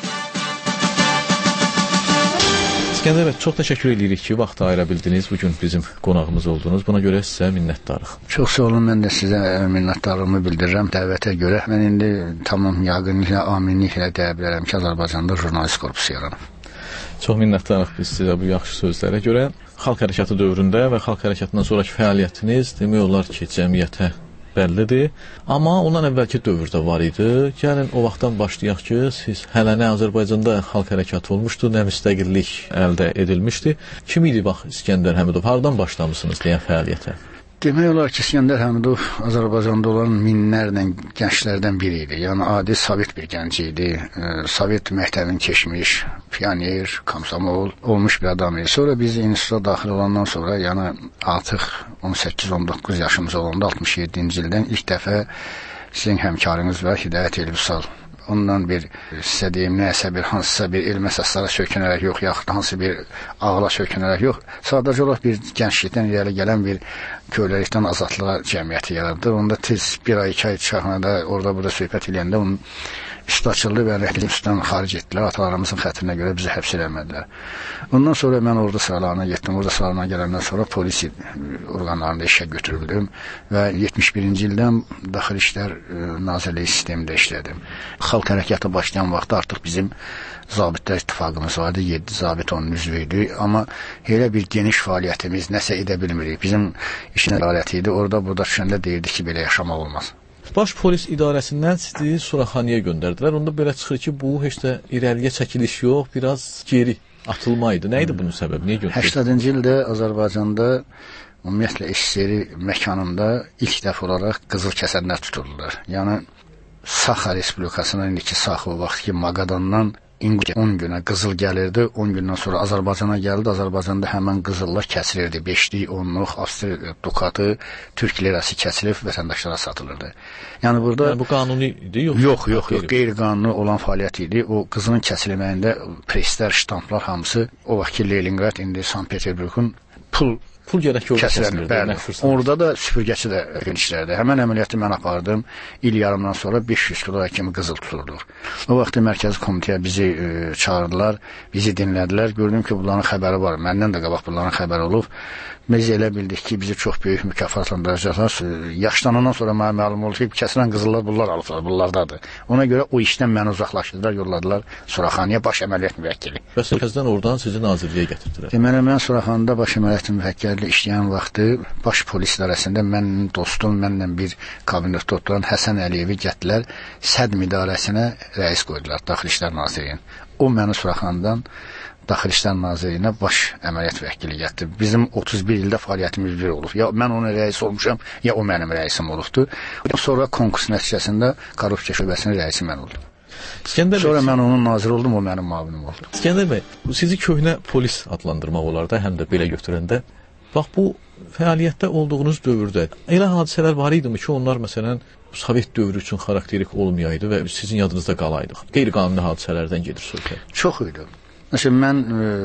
İskəndər bəy, çox təşəkkür edirik ki, vaxt ayıra bildiniz, bugün bizim qonağımız oldunuz. Buna görə sizə minnətdarıq. Çox sağ olun, mən də sizə minnətdarlığımı bildirirəm dəvətə görə. Mən indi tamam yaqinliklə, aminliklə deyə bilərəm ki, Azərbaycanda jurnalist korpusu yaranıb. Çox minnətdarıq biz sizə bu yaxşı sözlərə görə. Xalq hərəkatı dövründə və xalq hərəkatından sonraki fəaliyyətiniz demək olar ki, cəmiyyətə bəllidir. Amma ondan əvvəlki dövrdə var idi. Gəlin o vaxtdan başlayaq ki, siz hələ nə Azərbaycanda xalq hərəkatı olmuşdu, nə müstəqillik əldə edilmişdi. Kim idi bax İskəndər Həmidov? Hardan başlamısınız deyən fəaliyyətə? Demək olar ki, İskəndər Həmidov Azərbaycanda olan minlərlə gənclərdən biri idi. Yəni, adi sovet bir gənc idi. Sovet məktəbini keçmiş, pioner, komsomol olmuş bir adam idi. Sonra biz instituta daxil olandan sonra, yəni artıq 18-19 yaşımız olanda 67-ci ildən ilk dəfə sizin həmkarınız və Hidayət Elbisal ondan bir sizə deyim, nəyəsə bir hansısa bir elm əsaslara sökünərək yox, yaxud hansı bir ağla sökünərək yox, sadəcə olaraq bir gənclikdən irəli gələn bir köləlikdən azadlığa cəmiyyəti yaratdı. Onda tez bir ay, 2 ay çıxarında orada burada söhbət eləyəndə onun üstü açıldı və rəhbərlikdən xaric etdilər. Atalarımızın xətrinə görə bizi həbs eləmədilər. Ondan sonra mən ordu sıralarına getdim. Ordu sıralarına gələndən sonra polis orqanlarında işə götürüldüm və 71-ci ildən Daxili İşlər Nazirliyi sistemində işlədim. Xalq hərəkatı başlayan vaxtda artıq bizim zabitlər ittifaqımız vardı. 7 zabit onun üzvü idi. Amma elə bir geniş fəaliyyətimiz nəsə edə bilmirik. Bizim işin fəaliyyəti idi. Orada burada düşəndə deyirdi ki, belə yaşamaq olmaz. Baş polis idarəsindən sizi Suraxaniyə göndərdilər. Onda belə çıxır ki, bu heç də irəliyə çəkiliş yox, biraz geri atılma idi. Nə idi bunun səbəbi? Niyə göndərdilər? 80-ci ildə Azərbaycanda ümumiyyətlə SSR məkanında ilk dəfə olaraq qızıl kəsənlər tutuldular. Yəni Saxa Respublikasının indiki Saxa o vaxt ki, Maqadandan 10 günə qızıl gəlirdi, 10 gündən sonra Azərbaycana gəldi. Azərbaycanda həmən qızıllar kəsilirdi. 5-lik, 10-luq, Avstriya dukatı, Türk lirası kəsilib vətəndaşlara satılırdı. Yəni burada bu qanuni idi, yox, qeyri-qanuni olan fəaliyyət idi. O qızılın kəsilməyində preslər, ştamplar hamısı o vaxt ki Leningrad, indi Sankt-Peterburqun pul Pul gərək ki, orada kəsilir. Bəli. Orada da süpürgəçi də işlərdi. Həmin əməliyyatı mən apardım. İl yarımdan sonra 500 kilo kimi qızıl tuturduq. O vaxt mərkəzi komitəyə bizi çağırdılar, bizi dinlədilər. Gördüm ki, bunların xəbəri var. Məndən də qabaq bunların xəbəri olub. Biz elə bildik ki, bizi çox böyük mükafatlandıracaqlar. Yaşlanandan sonra mənə məlum oldu ki, kəsilən qızıllar bunlar alıblar, bunlardadır. Ona görə o işdən məni uzaqlaşdırdılar, yolladılar Suraxanıya baş əməliyyat müvəkkili. Bəs mərkəzdən oradan sizi nazirliyə gətirdilər. Deməli, mən Suraxanıda baş əməliyyat müvəkkili işləyən vaxtı baş polis idarəsində mənim dostum, mənlə bir kabinetdə oturan Həsən Əliyevi gətirdilər, Sədm idarəsinə rəis qoydular, Daxili İşlər Nazirliyinin. O məni Suraxanıdan Daxili İşlər Nazirliyinə baş əməliyyat vəkili gətirdi. Bizim 31 ildə fəaliyyətimiz bir olub. Ya mən onun rəisi olmuşam, ya o mənim rəisim olubdu. Sonra konkurs nəticəsində Korrupsiya şöbəsinin rəisi mən oldum. Sonra mən onun naziri oldum, o mənim müavinim oldu. İskəndər bəy, sizi köhnə polis adlandırmaq olar da, həm də belə götürəndə. Bax, bu fəaliyyətdə olduğunuz dövrdə elə hadisələr var idimi ki, onlar məsələn Sovet dövrü üçün xarakterik olmayaydı və sizin yadınızda qalaydı. Qeyri-qanuni hadisələrdən gedir söhbət. Çox idi. Məsələn, mən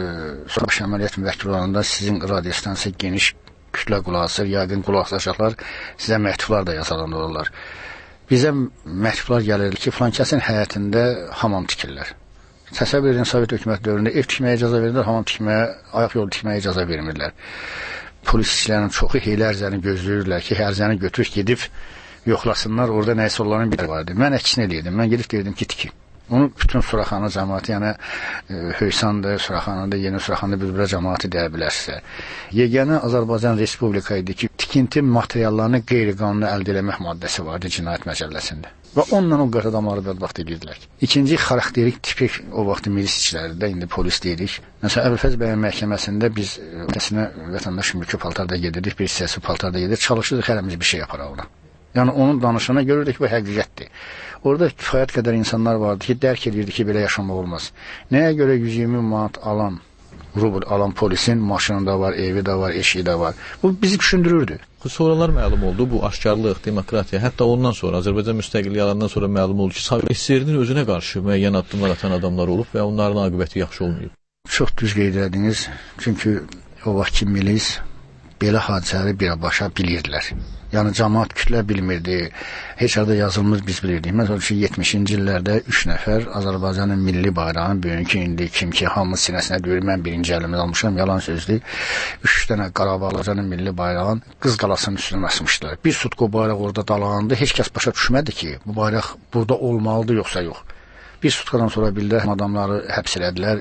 baş əməliyyat müvəkkili olanda sizin radiostansiya geniş kütlə qulaq asır, yəqin qulaq asacaqlar, sizə məktublar da yazılandırırlar. Bizə məktublar gəlirdi ki, filankəsin həyətində hamam tikirlər. Təsəvvür edin, Sovet hökuməti dövründə ev tikməyə icazə verirlər, hamam tikməyə, ayaq yolu tikməyə icazə vermirlər. Polis işçilərinin çoxu heylə ərzəni gözləyirlər ki, ərzəni götürüb gedib yoxlasınlar, orada nəyisə onların bir vardı. Mən əksinə deyirdim, mən gedib deyirdim ki, tikin. Onu bütün Suraxanı cəmaatı, yəni Höysandır, Suraxanıdır, Yeni Suraxanıdır, bir-birə cəmaatı deyə bilərsə. Yeganə Azərbaycan Respublika idi ki, tikinti materiallarını qeyri-qanuni əldə eləmək maddəsi vardı cinayət məcəlləsində. Və onunla o qədər adamları bədbaxt edirdilər. İkinci xarakterik tipik o vaxt milis işləridir də, indi polis deyirik. Məsələn, Əbülfəz bəyin məhkəməsində biz ötəsinə vətəndaş mülki paltarda gedirdik, bir hissəsi paltarda gedirdik, çalışırdıq hərəmiz bir şey yaparaq ona. Yəni onun danışığına görürdük ki, bu həqiqətdir. Orada kifayət qədər insanlar vardı ki, dərk edirdi ki, belə yaşamaq olmaz. Nəyə görə 120 manat alan, rubl alan polisin maşını var, evi də var, eşiyi də var. Bu bizi düşündürürdü. Sonralar məlum oldu, bu aşkarlıq, demokratiya, hətta ondan sonra, Azərbaycan müstəqilliyi alandan sonra məlum oldu ki, Sovet SSR-nin özünə qarşı müəyyən addımlar atan adamlar olub və onların aqibəti yaxşı olmayıb. Çox düz qeyd ediniz, çünki o vaxtki milis belə hadisələri birbaşa bilirdilər. Yəni cəmaət kütlə bilmirdi, heç arada yazılmır biz bilirdik. Məsələn ki, 70-ci illərdə 3 nəfər Azərbaycanın milli bayrağını bugünkü indi kim ki, hamı sinəsinə döyür, mən birinci əlimi almışam, yalan sözdür. 3 dənə Qarabağın milli bayrağın Qız qalasının üstünə asmışdılar. Bir sutku bayraq orada dalandı, heç kəs başa düşmədi ki, bu bayraq burada olmalıdır yoxsa yox. Bir sutkadan sonra bildilər, adamları həbs elədilər,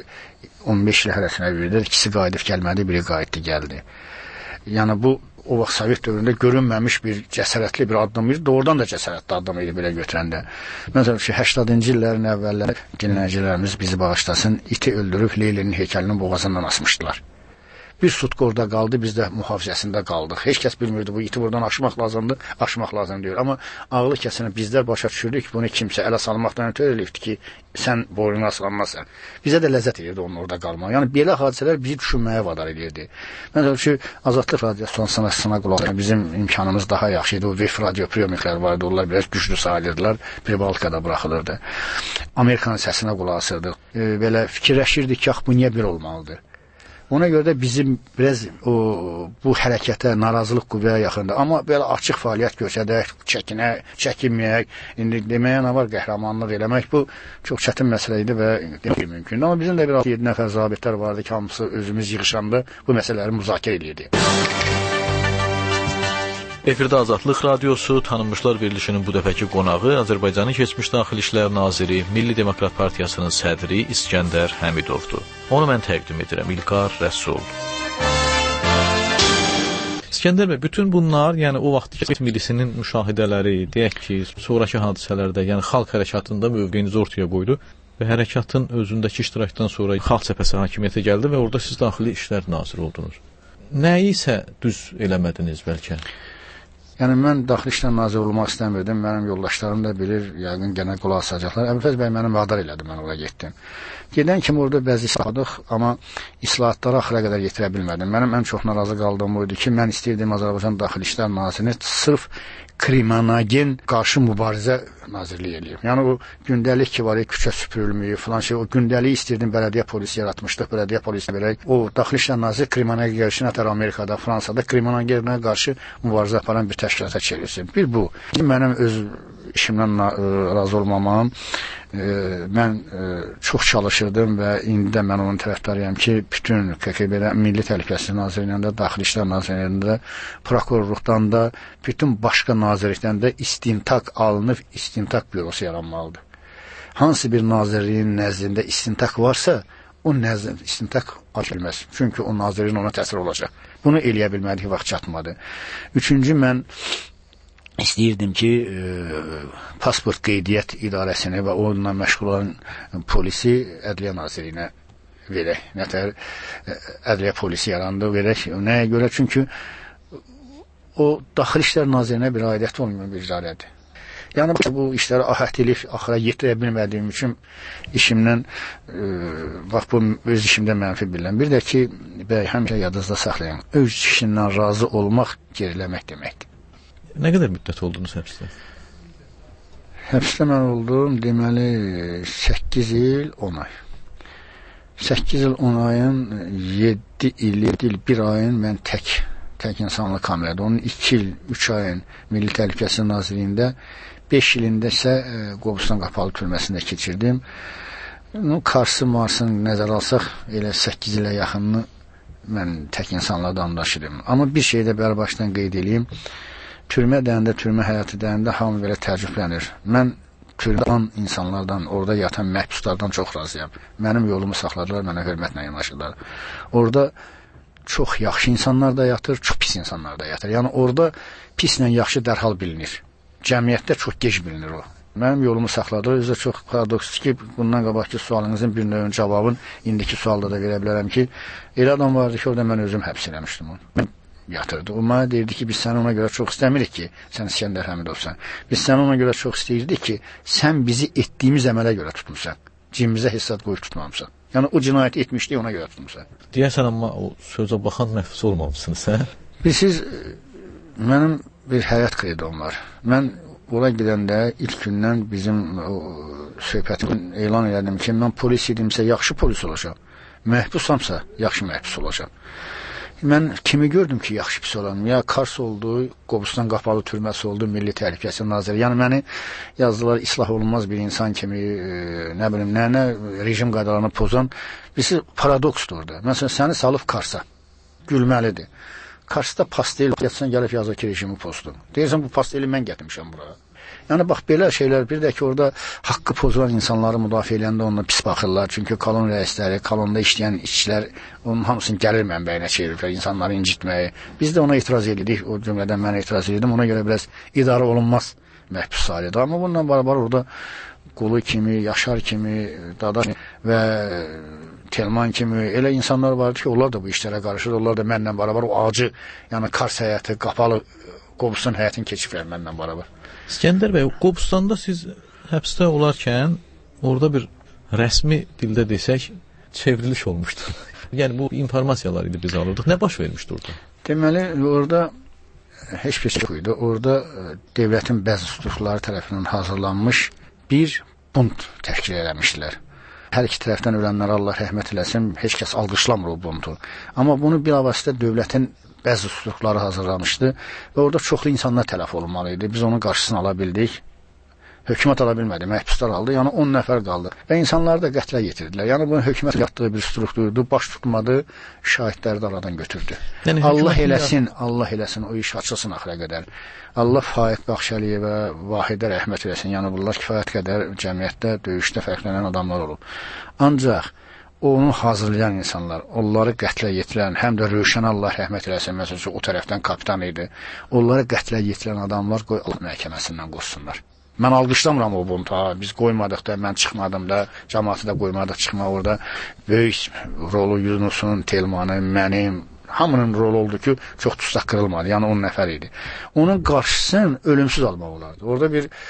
15 il hərəsinə verdilər, ikisi qayıdıb gəlmədi, biri qayıtdı gəldi. Yəni bu o vaxt Sovet dövründə görünməmiş bir cəsarətli bir addım idi. Doğrudan da cəsarətli addım idi belə götürəndə. Məsələn ki, 80-cı illərin əvvəlləri dinləyicilərimiz bizi bağışlasın, iti öldürüb Leylinin heykəlinin boğazından asmışdılar. Bir sutku orada qaldı, biz də mühafizəsində qaldıq. Heç kəs bilmirdi, bu iti buradan aşmaq lazımdır, aşmaq lazım deyir. Amma ağlı kəsinə bizlər başa düşürdük ki, bunu kimsə ələ salmaqdan ötürü eləyibdir ki, sən boynuna asılanmasan. Bizə də ləzzət edirdi onun orada qalmaq. Yəni, belə hadisələr bizi düşünməyə vadar edirdi. Məsələn ki, Azadlıq Radiosundan qulaq bizim imkanımız daha yaxşı idi. O VF radio priyomiklər vardı, onlar biraz güclü sayılırdılar, Pribaltikada buraxılırdı. Amerikanın səsinə qulaq asırdıq. Belə fikirləşirdik ki, bu niyə bir olmalıdır? Ona görə də bizim biraz bu hərəkətə, narazılıq qüvvəyə yaxındır. Amma belə açıq fəaliyyət göstərək, çəkinməyək, indi deməyə nə var, qəhrəmanlıq eləmək, bu çox çətin məsələ idi və demək mümkündür. Amma bizim də bir 7 nəfər zabitlər vardı ki, hamısı özümüz yığışanda bu məsələləri müzakirə edirdi. Efirdə Azadlıq Radiosu, Tanınmışlar verilişinin bu dəfəki qonağı Azərbaycanın keçmiş Daxili İşlər Naziri, Milli Demokrat Partiyasının sədri İskəndər Həmidovdur. Onu mən təqdim edirəm, İlqar Rəsul. İskəndər bəy, bütün bunlar, yəni o vaxt milisinin müşahidələri, deyək ki, sonraki hadisələrdə, yəni xalq hərəkatında mövqeyinizi ortaya qoydu və hərəkatın özündəki iştirakdan sonra xalq cəbhəsi hakimiyyətə gəldi və orada siz Daxili İşlər Naziri oldunuz. Nəyi isə düz eləmədiniz bəlkə? Yəni, mən Daxili İşlər Naziri olmaq istəmirdim. Mənim yoldaşlarım da bilir, yəqin genel qulaq asacaqlar. Əbülfəz bəy mənim vadar elədi, mən oraya getdim. Gedən kimi orada bəzi islahatdıq, amma islahatları axıra qədər yetirə bilmədim. Mənim ən çox narazı qaldığım oydu ki, mən istəyirdim Azərbaycan Daxili İşlər Nazirini sırf Kriminogen qarşı mübarizə nazirliyi eləyib. Yəni o gündəlik ki var, küçə süpürülmüyü falan şey, o gündəlik istirdim bələdiyyə polisi yaratmışdıq, bələdiyyə polisi belə. O Daxili İşlər Naziri kriminogen qarşı nətər Amerikada, Fransada kriminogenə qarşı mübarizə aparan bir təşkilata çevrilsin. Bir bu. Mənim öz işimdən razı olmamam. Mən çox çalışırdım və indi də mən onun tərəfdarıyam ki, bütün KGB-də, Milli Təhlükəsizlik Nazirliyində, Daxili İşlər Nazirliyində, prokurorluqdan da, bütün başqa nazirlikdən də istintaq alınıb, istintaq bürosu yaranmalıdır. Hansı bir nazirliyin nəzdində istintaq varsa, o istintaq açılmaz. Çünki o nazirliyin ona təsir olacaq. Bunu eləyə bilmədik, vaxt çatmadı. Üçüncü, mən İstəyirdim ki, pasport qeydiyyat idarəsini və onunla məşğul olan polisi Ədliyyə Nazirliyinə verək. Nətər Ədliyyə polisi yarandı, verək. Nəyə görə? Çünki o Daxili İşlər Nazirliyinə bir aidiyyəti olmayan bir idarədir. Yəni bu işləri ahət edib axıra yetirə bilmədiyim üçün işimdən bax bu öz işimdə mənfi bilirəm. Bir də ki, həmişə yadınızda saxlayın. Öz işindən razı olmaq geriləmək deməkdir. Nə qədər müddət oldunuz həbsdə? Həbsdə mən oldum, deməli 8 il 10 ay. 8 il 10 ayın 7 il 1 ayın mən tək insanlıq kamerada. Onun 2 il 3 ayın Milli Təhlükəsizlik Nazirliyində, 5 ilində isə Qobustan qapalı türməsində keçirdim. Karşı Marsın nəzər alsaq, elə 8 ilə yaxınını mən tək insanla damdaşıdım. Amma bir şey də bərbaşdan qeyd edeyim. Türmə deyəndə, türmə həyatı deyəndə hamı belə təəccüblənir. Mən türmədən insanlardan, orada yatan məhbuslardan çox razıyam. Mənim yolumu saxladılar, mənə hörmətlə yanaşırlar. Orada çox yaxşı insanlar da yatır, çox pis insanlar da yatır. Yəni orada pislə yaxşı dərhal bilinir. Cəmiyyətdə çox gec bilinir o. Mənim yolumu saxladılar. Özü çox paradoksdur ki, bundan qabaqki sualınızın bir növün cavabın indiki sualda da verə bilərəm ki, elə adam vardı ki, orada mən özüm həbs eləmişdim onu. Yatırdı. O mənə deyirdi ki, biz səni ona görə çox istəmirik ki, sən İskəndər Həmidovsan. Biz səni ona görə çox istəyirdik ki, sən bizi etdiyimiz əmələ görə tutmuşsan. Cimimizə hesab qoyub tutmamısan. Yəni o cinayəti etmişdik, ona görə tutmuşsan. Deyəsən, amma o sözə baxan məhbus olmamışsınız, hə? Siz, mənim bir həyat qeydum var. Mən ora gedəndə ilk gündən bizim söhbətimin elan elədim ki, mən polis idimsə yaxşı polis olacaq. Məhbusamsa yaxşı məhbus olacaq. Mən kimi gördüm ki, yaxşı pis olanım. Ya Kars oldu, Qobustan qapalı türməsi oldu, Milli Təhlükəsizlik Naziri. Yəni məni yazdılar islah olunmaz bir insan kimi, nə bilim, nə rejim qaydalarını pozan. Birisi paradoksdur orada. Məsələn, səni salıb Karsa. Gülməlidir. Karsda pastel yatsan gəlib yazır ki, rejimi pozdu. Deyirsən, bu pasteli mən gətirmişəm bura. Yəni bax belə şeylər, bir də ki orada haqqı pozulan insanları müdafiə edəndə onunla pis baxırlar. Çünki kolon rəisləri, kolonda işləyən işçilər onun hamısını gəlir mənbəyinə çeviriblər, insanları incitməyi. Biz də ona etiraz edirik, o cümlədən mən etiraz edirdim. Ona görə biraz idarə olunmaz məhbus sayılır. Amma bununla beraber orada Qulu kimi, Yaşar kimi, Dadaş və Telman kimi elə insanlar vardı ki, onlar da bu işlərə qarışır. Onlar da mənlə beraber o acı, yəni Kars həyatı, qapalı Qobustan həyatını keçiblər mənlə beraber. İskəndər bəy, Qobustanda siz həbsdə olarkən orada bir rəsmi dildə desək çevriliş olmuşdu. Yəni bu informasiyalar idi biz alırdıq. Nə baş vermişdi orada? Deməli, orada heç bir şey yox idi. Orada dövlətin bəzi strukturları tərəfindən hazırlanmış bir bunt təşkil eləmişdilər. Hər iki tərəfdən ölənlərə Allah rəhmət eləsin, heç kəs alqışlamır o buntu. Amma bunu bilavasitə dövlətin bəzi strukturları hazırlamışdı və orada çoxlu insanlar tələf olunmalı idi. Biz onun qarşısını ala bildik. Hökumət ala bilmədi, məhbuslar aldı. Yəni 10 nəfər qaldı və insanları da qətlə yetirdilər. Yəni bu hökumət yatdığı bir strukturdu, baş tutmadı, şahidləri də aradan götürdü. Yəni, Allah eləsin, o iş açılsın axıra qədər. Allah Faiq Baxşəliyə və Vahidə rəhmət eləsin. Yəni bunlar kifayət qədər cəmiyyətdə döyüşdə fərqlənən adamlar olub. Ancaq onu hazırlayan insanlar, onları qətlə yetirən, həm də Rövşən Allah rəhmət eləsin, məsələn, o tərəfdən kapitan idi. Onları qətlə yetirən adamlar qoy Allah məhkəməsindən qoşsunlar. Mən alqışlamıram o bunta, biz qoymadıq da, mən çıxmadım da, cəmaatı da qoymadıq çıxma orada. Böyük rolu Yunusun, Telmanın, mənim, hamının rolu oldu ki, çox tustaq qırılmadı, yəni 10 nəfər idi. Onun qarşısını ölümsüz almaq olardı. Orada bir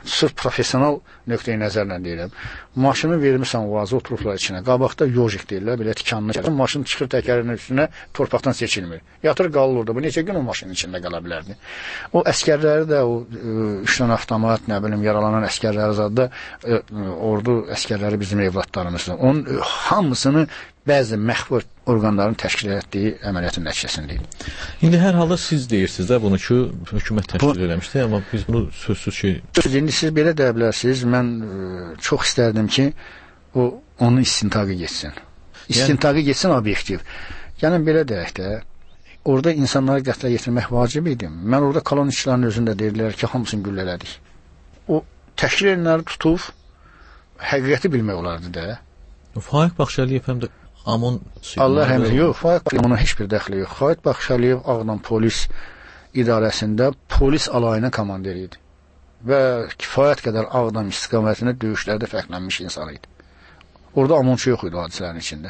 sırf professional nöqteyi nəzərlə deyirəm. Maşını vermirsən vazı oturublar içinə. Qabaqda yojik deyirlər, belə tikanlı. Maşın çıxır təkərinin üstünə, torpaqdan seçilmir. Yatır qalır orada. Bu neçə gün o maşının içində qala bilərdi. O əskərləri də, o 3 dənə avtomat, nə bilim, yaralanan əskərləri zadda ordu əskərləri bizim evlatlarımızdır. Onun hamısını bəzi məxfi orqanların təşkil etdiyi əməliyyatın nəticəsindəyim. İndi hər halda siz deyirsiniz də bunu ki, hökumət təşkil eləmişdi, amma biz bunu sözsüz şey... İndi siz belə deyə bilərsiniz, mən çox istərdim ki, onun istintaqı geçsin. İstintaqı geçsin obyektiv. Yəni, belə deyək də, orada insanları qətlə yetirmək vacib idi. Mən orada kalan işçilərin özündə deyirlər ki, hamısını güllələdik. O təşkil edənləri tutub, həqiqəti bilmək olardı da. Faiq Baxşəliyev həm də Amon... Allah həmdir, yox, Faiq onun heç bir dəxli yox. Faiq Baxşəliyev Ağdam polis idarəsində polis alayının komandiri idi və kifayət qədər Ağdam istiqamətində döyüşlərdə fərqlənmiş insan idi. Orada Amonçu yox idi hadisələrin içində.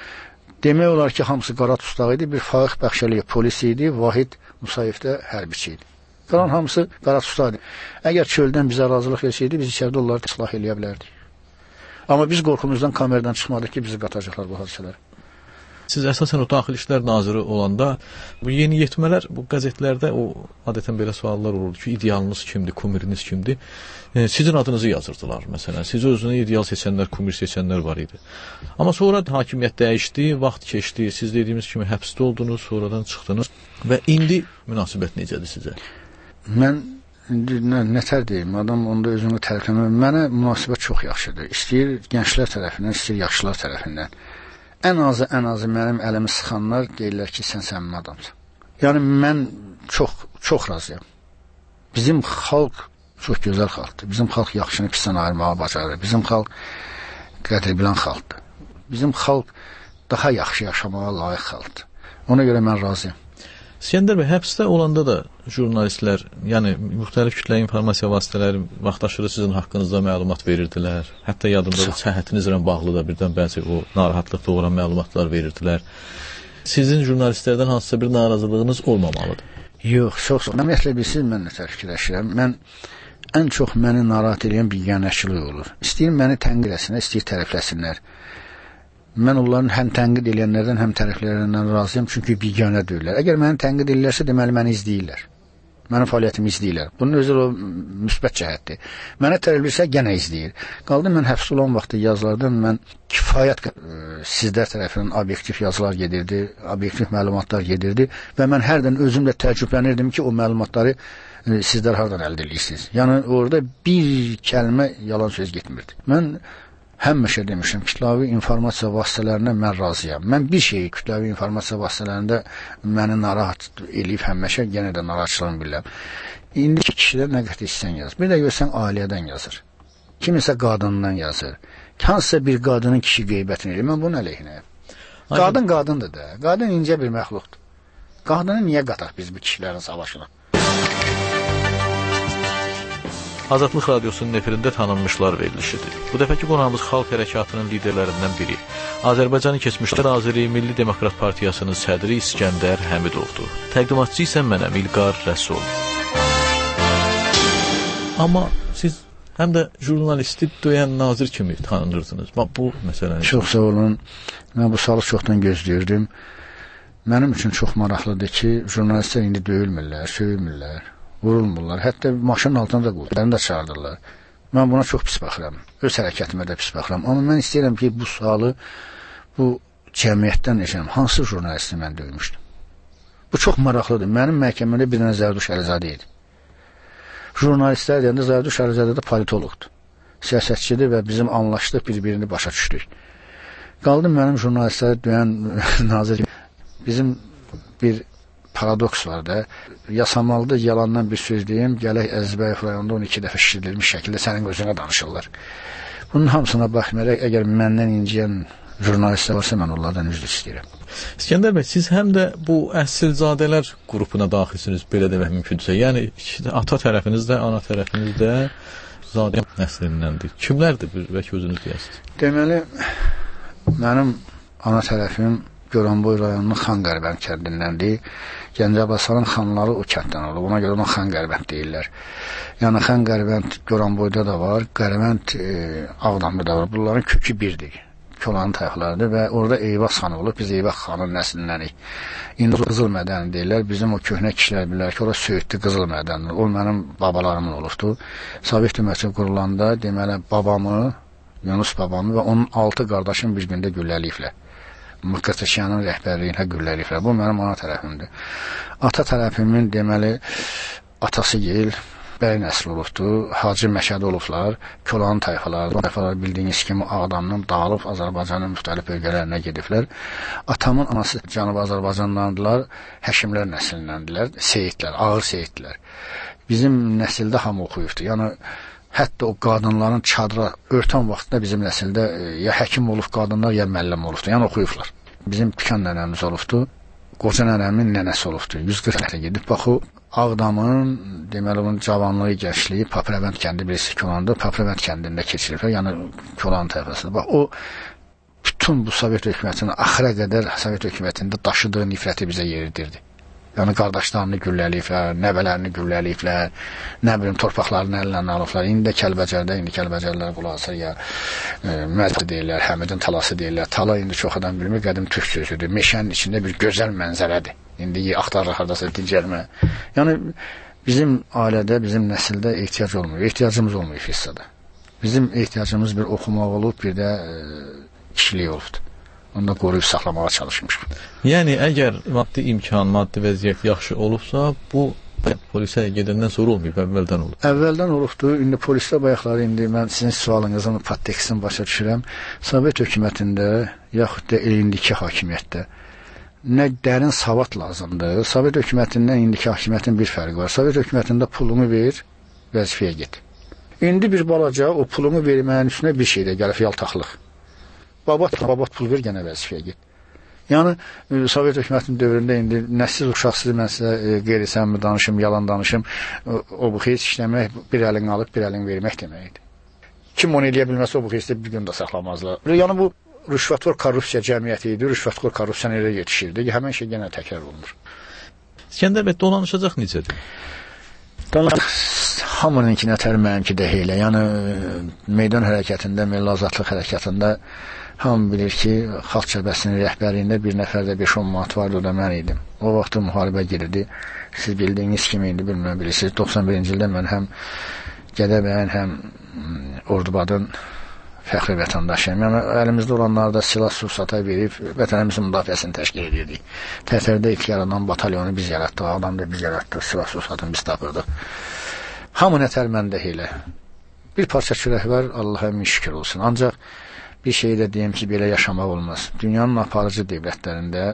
Demək olar ki, hamısı qara tustaq idi. Bir Faiq Baxşəliyev polis idi, Vahid Musayev də hərbiçi idi. Qalan hamısı qara tustaq idi. Əgər çöldən bizə razılıq versəydi, biz içəridə onları islah eləyə bilərdik. Amma biz qorxumuzdan kameradan çıxmadıq ki, bizi qatacaqlar bu hadisələr. Siz əsasən o Daxili İşlər Naziri olanda bu yeniyetmələr, bu qəzetlərdə o adətən belə suallar olurdu ki, idealınız kimdir, kumiriniz kimdir? Sizin adınızı yazırdılar məsələn. Siz özünə ideal seçənlər, kumir seçənlər var idi. Amma sonra hakimiyyət dəyişdi, vaxt keçdi, siz dediyimiz kimi həbsdə oldunuz, sonradan çıxdınız və indi münasibət necədir sizə? Mən nətər deyim, adam onda özünü tərifləmir. Mənə münasibət çox yaxşıdır. İstəyir gənclər tərəfindən, istəyir yaşlılar tərəfindən. Ən azı mənim əlimi sıxanlar deyirlər ki, sən səmimi adamsın. Yəni, mən çox razıyam. Bizim xalq çox gözəl xalqdır. Bizim xalq yaxşını pisdən ayırmağa bacarır. Bizim xalq qədr bilən xalqdır. Bizim xalq daha yaxşı yaşamağa layiq xalqdır. Ona görə mən razıyam. İskəndər bəy, həbsdə olanda da jurnalistlər, yəni müxtəlif kütləvi informasiya vasitələri vaxtaşırı sizin haqqınızda məlumat verirdilər. Hətta yadımda səhhətinizlə bağlı da birdən bəzi o narahatlıq doğuran məlumatlar verirdilər. Sizin jurnalistlərdən hansısa bir narazılığınız olmamalıdır. Yox, çox. Ümumiyyətlə bilsiniz, mən nətər fikirləşirəm. Mən ən çox məni narahat edən biganəçilik olur. İstəyir məni tənqid etsinlər, istəyir tərəfləsinlər. Mən onların həm tənqid edənlərdən, həm tərəflərindən razıyam, çünki biganə deyirlər. Əgər məni tənqid edirlərsə, deməli məni izləyirlər. Mənim fəaliyyətimi izləyirlər. Bunun özü o müsbət cəhətdir. Mənə tərəflirsə, gənə izləyir. Qaldı, mən həbs olan vaxtı yazılardan mən kifayət sizlər tərəfindən obyektiv yazılar gedirdi, obyektiv məlumatlar gedirdi və mən hərdən özümlə təəccüblənirdim ki, o məlumatları sizlər hardan əldə edirsiniz. Yəni, orada bir kəlmə yalan söz getmirdi. Mən həmişə demişəm, kütləvi informasiya vasitələrinə mən razıyam. Mən bir şeyi kütləvi informasiya vasitələrində məni narahat eləyib həmişə, yenə də narahatçılığını bilirəm. İndiki kişidə nə qədər istəyən yazır. Bir də görsən ailədən yazır. Kimisə qadından yazır. Hansısa bir qadının kişi qeybətini eləyir. Mən bunun əleyhinəyəm. Qadın qadındır da. Qadın incə bir məxluqdur. Qadını niyə qataq biz bu kişilərin savaşına? Azadlıq Radiosunun efirində tanınmışlar verilişidir. Bu dəfəki qonağımız Xalq Hərəkatının liderlərindən biri, Azərbaycanın keçmişlər naziri, Milli Demokrat Partiyasının sədri İskəndər Həmidovdur. Təqdimatçı isə mənəm, İlqar Rəsul. Amma siz həm də jurnalisti döyən nazir kimi tanınırdınız. Bu məsələni... Çox sağ olun. Mən bu sualı çoxdan gözləyirdim. Mənim üçün çox maraqlıdır ki, jurnalistlər indi döyülmürlər, söyülmürlər. Vurulmurlar. Hətta maşının altına da qoyurlarını da çağırdırlar. Mən buna çox pis baxıram. Öz hərəkətimə də pis baxıram. Amma mən istəyirəm ki, bu sualı bu cəmiyyətdən eşəm. Hansı jurnalisti mən döymüşdüm? Bu çox maraqlıdır. Mənim məhkəmədə bir dənə Zərduş Əlizadə idi. Jurnalistlər deyəndə Zərduş Əlizadə də politologdur. Siyasətçidir və bizim anlaşdıq, bir-birini başa düşdük. Qaldı mənim jurnalistləri döyən nazir. Bizim bir paradoks var da. Yasamalıda yalandan bir söz deyim, gələk Əzizbəyev rayonunda 12 dəfə şişirilmiş şəkildə sənin gözünə danışırlar. Bunun hamısına baxmayaraq, əgər məndən inciyən jurnalistlər varsa, mən onlardan üzr istəyirəm. İskəndər bəy, siz həm də bu əsilzadələr qrupuna daxilsiniz, belə demək mümkündürsə. Yəni, ata tərəfiniz də, ana tərəfiniz də zadə nəslindəndir. Kimlərdir? Bəlkə özünüz deyəsiniz. Deməli, mənim ana tərəfim Goranboy rayonunun Xanqərbənd kəndindəndir. Gəncəbasanın xanları o kənddən olub. Ona görə ona Xanqərbənd deyirlər. Yəni Xanqərbənd Goranboyda da var, Qərəbənd Ağdamda da var. Bunların kökü birdir. Kolanın tayfalarıdır və orada Eyvaz xanı olub. Biz Eyvaz xanın nəslindənik. İndi Qızıl mədəni deyirlər. Bizim o köhnə kişilər bilirlər ki, orada Söyüdlü Qızıl mədənidir. O mənim babalarımın olubdu. Sovet hökuməti qurulanda deməli babamı, Yunus babamı və onun 6 qardaşım bir gündə gülləliyiblər. Mıqırtışyanın rəhbərliyinə gülləliyiblər. Bu mənim ana tərəfimdir. Ata tərəfimin deməli atası Yel bəy nəsli olubdur. Hacı Məşəd olublar. Kolanın tayfaları. Tayfalar bildiyiniz kimi Ağdamdan dağılıb Azərbaycanın müxtəlif bölgələrinə gediblər. Atamın anası Cənubi Azərbaycandandılar. Həkimlər nəslindəndirlər. Seyidlər, ağır seyidlər. Bizim nəsildə hamı oxuyubdur. Yəni hətta o qadınların çadıra örtən vaxtında bizim nəsildə ya həkim olub qadınlar, ya müəllim olubdur. Yəni oxuyublar. Bizim Tikan nənəmiz olubdur. Qoca nənəmin nənəsi olubdur. 140 nəfər gedib. Bax o Ağdamın deməli onun cavanlığı, gəncliyi Paprəvənd kəndi birisi Kolanda, Paprəvənd kəndində keçirilib. Yəni Kolan tayfasıdır. Bax o bütün bu Sovet hökumətinin axıra qədər Sovet hökumətində daşıdığı nifrəti bizə yerirdirdi. Yəni qardaşlarını gülləliyiblər, nəvələrini gülləliyiblər, nə bilim torpaqlarını əllərinə alıblar. İndi Kəlbəcərlər qulaqasır ya Məcdi deyirlər, Həmidin talası deyirlər. Tala indi çox adam bilmir, qədim türk sözüdür. Meşənin içində bir gözəl mənzərədir. İndi axtarır hardasa dincəlmə. Yəni bizim ailədə, bizim nəsildə ehtiyac olmuyor. Ehtiyacımız olmuyor hissədə. Bizim ehtiyacımız bir oxumaq olub, bir də kişilik olubdur. Onu da qoruyub saxlamağa çalışmışıq. Yəni, əgər maddi imkan, maddi vəziyyət yaxşı olubsa, bu polisə gedəndən sonra olmayıb, əvvəldən olub. Əvvəldən olubdur. İndi polisdə bayaqları, indi mən sizin sualınızın podtekstini başa düşürəm. Sovet hökumətində, yaxud da indiki hakimiyyətdə nə dərin savad lazımdır. Sovet hökumətindən indiki hakimiyyətin bir fərqi var. Sovet hökumətində pulumu ver, vəzifəyə get. İndi bir balaca o pulumu verməyin üstünə bir şey də gəlib yaltaqlıq. Babat pul ver, gənə vəzifəyə get. Yəni, Sovet hökumətinin dövründə indi nəsil uşaqsız mən sizə qeyri-səmimi danışım, yalan danışım, o bu xeyis işləmək, bir əlini alıb, bir əlini vermək deməkdir. Kim onu eləyə bilməsə, o bu xeyisdə bir gün də saxlamazlar. Yəni, bu rüşvətxor korrupsiya cəmiyyəti idi, rüşvətxor korrupsiyanı elə yetişirdi ki, həmən şey yenə təkrar olunur. İskəndər bəy, dolanışacaq necədir? Hamınınki nətər mənimki də elə. Yəni, meydan hərəkətində, milli azadlıq hərəkətində hamı bilir ki, xalq cəbhəsinin rəhbərliyində bir nəfərdə 5-10 manat vardı, o da mən idim. O vaxtı müharibə girirdi. Siz bildiyiniz kimi indi bilməm bilirsiniz. 91-ci ildə mən həm Gədəbəyin, həm Ordubadın fəxri vətəndaşıyım. Yəni, əlimizdə olanlarda silah sursata verib, vətənimizin müdafiəsini təşkil edirdik. Tətərdə ilk yaradan batalyonu biz yaratdıq, Ağdamda biz yaratdıq, silah sursatını biz tapırdıq. Hamı nətər məndə elə. Bir parça çörək var, Allaha min şükür olsun. Ancaq bir şey də deyim ki, belə yaşamaq olmaz. Dünyanın aparıcı dövlətlərində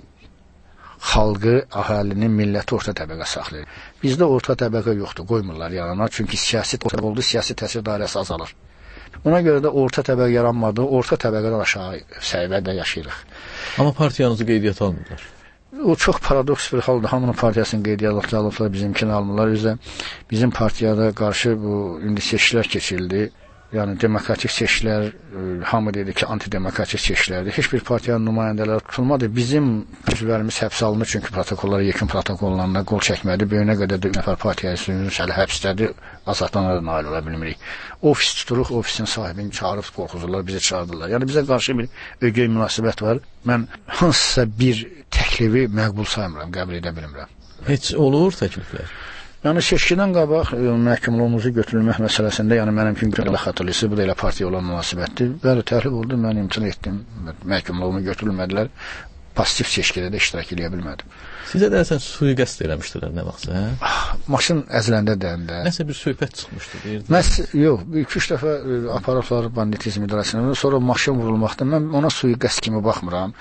xalqı, əhalini, milləti orta təbəqə saxlayır. Bizdə orta təbəqə yoxdur, qoymurlar yarana. Çünki siyasi oldu, siyasi təsir dairəsi azalır. Ona görə də orta təbəqə yaranmadı, orta təbəqədən aşağı səviyyədə yaşayırıq. Amma partiyanızı qeydiyyata almırlar. O çox paradoks bir haldır. Hamının partiyasını qeydiyyata alıblar, bizimkini almırlar. Üzə bizim partiyada qarşı bu indi seçkilər keçirildi. Yəni demokratik seçkilər, hamı dedi ki, antidemokratik seçkilərdir. Heç bir partiyanın nümayəndələri tutulmadı. Bizim üzvlərimiz həbsə alınır, çünki protokollar, yekun protokollarına qol çəkmədi. Böyünə qədər də nəfər partiya üzvümüz hələ həbsdədir, azadlığına da nail ola bilmirik. Ofis tuturuq, ofisin sahibini çağırıb qorxuzurlar, bizi çağırdılar. Yəni bizə qarşı bir ögey münasibət var. Mən hansısa bir təklifi məqbul saymıram, qəbul edə bilmirəm. Heç olur təkliflər? Yəni seçkidən qabaq məhkumluğumuzu götürülmək məsələsində, yəni mənim üçün xatırlısı, bu da elə partiya olan münasibətdir. Bəli, təhlif oldu, mən imtina etdim. Məhkumluğumu götürülmədilər. Pasiv seçkidə də iştirak edə bilmədim. Sizə deyəsən sui-qəsd eləmişdilər nə vaxtsa, hə? Maşın əziləndə dəndə. Nəsə bir söhbət çıxmışdı, deyirdilər. Yox, 2-3 dəfə aparatlar banditizm idarəsində, sonra maşın vurulmaqda mən ona sui-qəsd kimi baxmıram.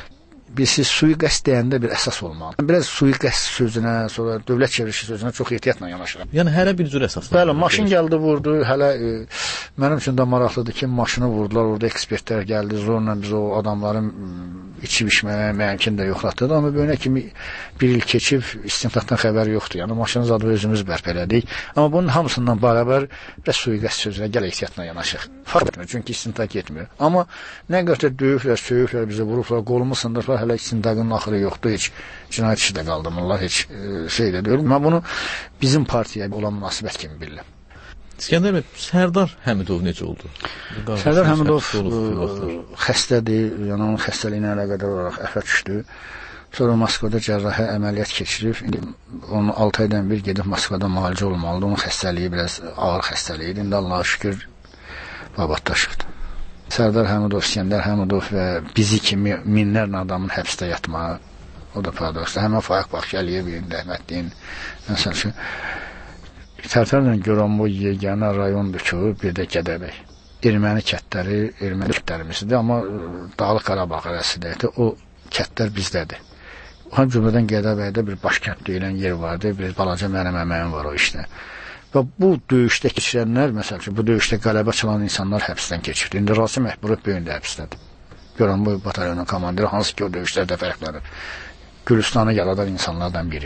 Siz sui-qəsd deyəndə bir əsas olmalı. Biraz sui-qəsd sözünə, sonra dövlət çevrilişi sözünə çox ehtiyatla yanaşıram. Yəni hərə bir cür əsaslanır. Bəli, maşın gəldi, vurdu. Hələ mənim üçün də maraqlıdır ki, maşını vurdular, orada ekspertlər gəldi, zorla biz o adamların içib içməyə mümkün də yoxlatdı. Amma böyünə kimi bir il keçib istintatdan xəbər yoxdur. Yəni maşının zadını özümüz bərpa elədik. Amma bunun hamısından bərabər və suiqəst sözünə gəl ehtiyatla yanaşıq. Farq etmir, çünki istintat getmir. Amma nə qədər döyüblər, söyüblər, bizi vurublar, qolumu sındırıblar, hələ istintaqın axırı yoxdur, heç cinayət işi də qaldırmırlar, heç şey də deyil. Amma bunu bizim partiyaya olan münasibət kimi bilirəm. İskəndər bəy, Sərdar Həmidov necə oldu? Sərdar Həmidov xəstədir, yəni onun xəstəliyinə əlaqədar olaraq əfə düşdü. Sonra Moskvada cərrahi əməliyyat keçirib, onun 6 aydan bir gedib Moskvada müalicə olmalıdır. Onun xəstəliyi biraz ağır xəstəliyi idi. İndi Allah'a şükür babatlaşıbdır. Sərdar Həmidov, İskəndər Həmidov və bizi kimi minlərlə adamın həbsdə yatmağı, o da paradoksdur. Həmən Faiq Baxşəliyevin, rəhmətliyin, məsəl üçün, Tərtərlə görən bu yeganə rayondur ki, bir də Gədəbəy. Erməni kətlərimizdir, amma Dağlıq Qarabağ arasıdır. O kətlər bizdədir. O cümlədən Gədəbəydə bir başkənd deyilən yer vardı, bir balaca mənim əməyim var o işdə. Və bu döyüşdə keçirənlər, məsəl üçün, bu döyüşdə qələbə çalan insanlar həbsdən keçirdi. İndi Rasim Əhburov böyündə həbsdədir. Görən bu batalyonun komandiri, hansı ki o döyüşlərdə fərqlənir. Gülüstanı yaradan insanlardan biri.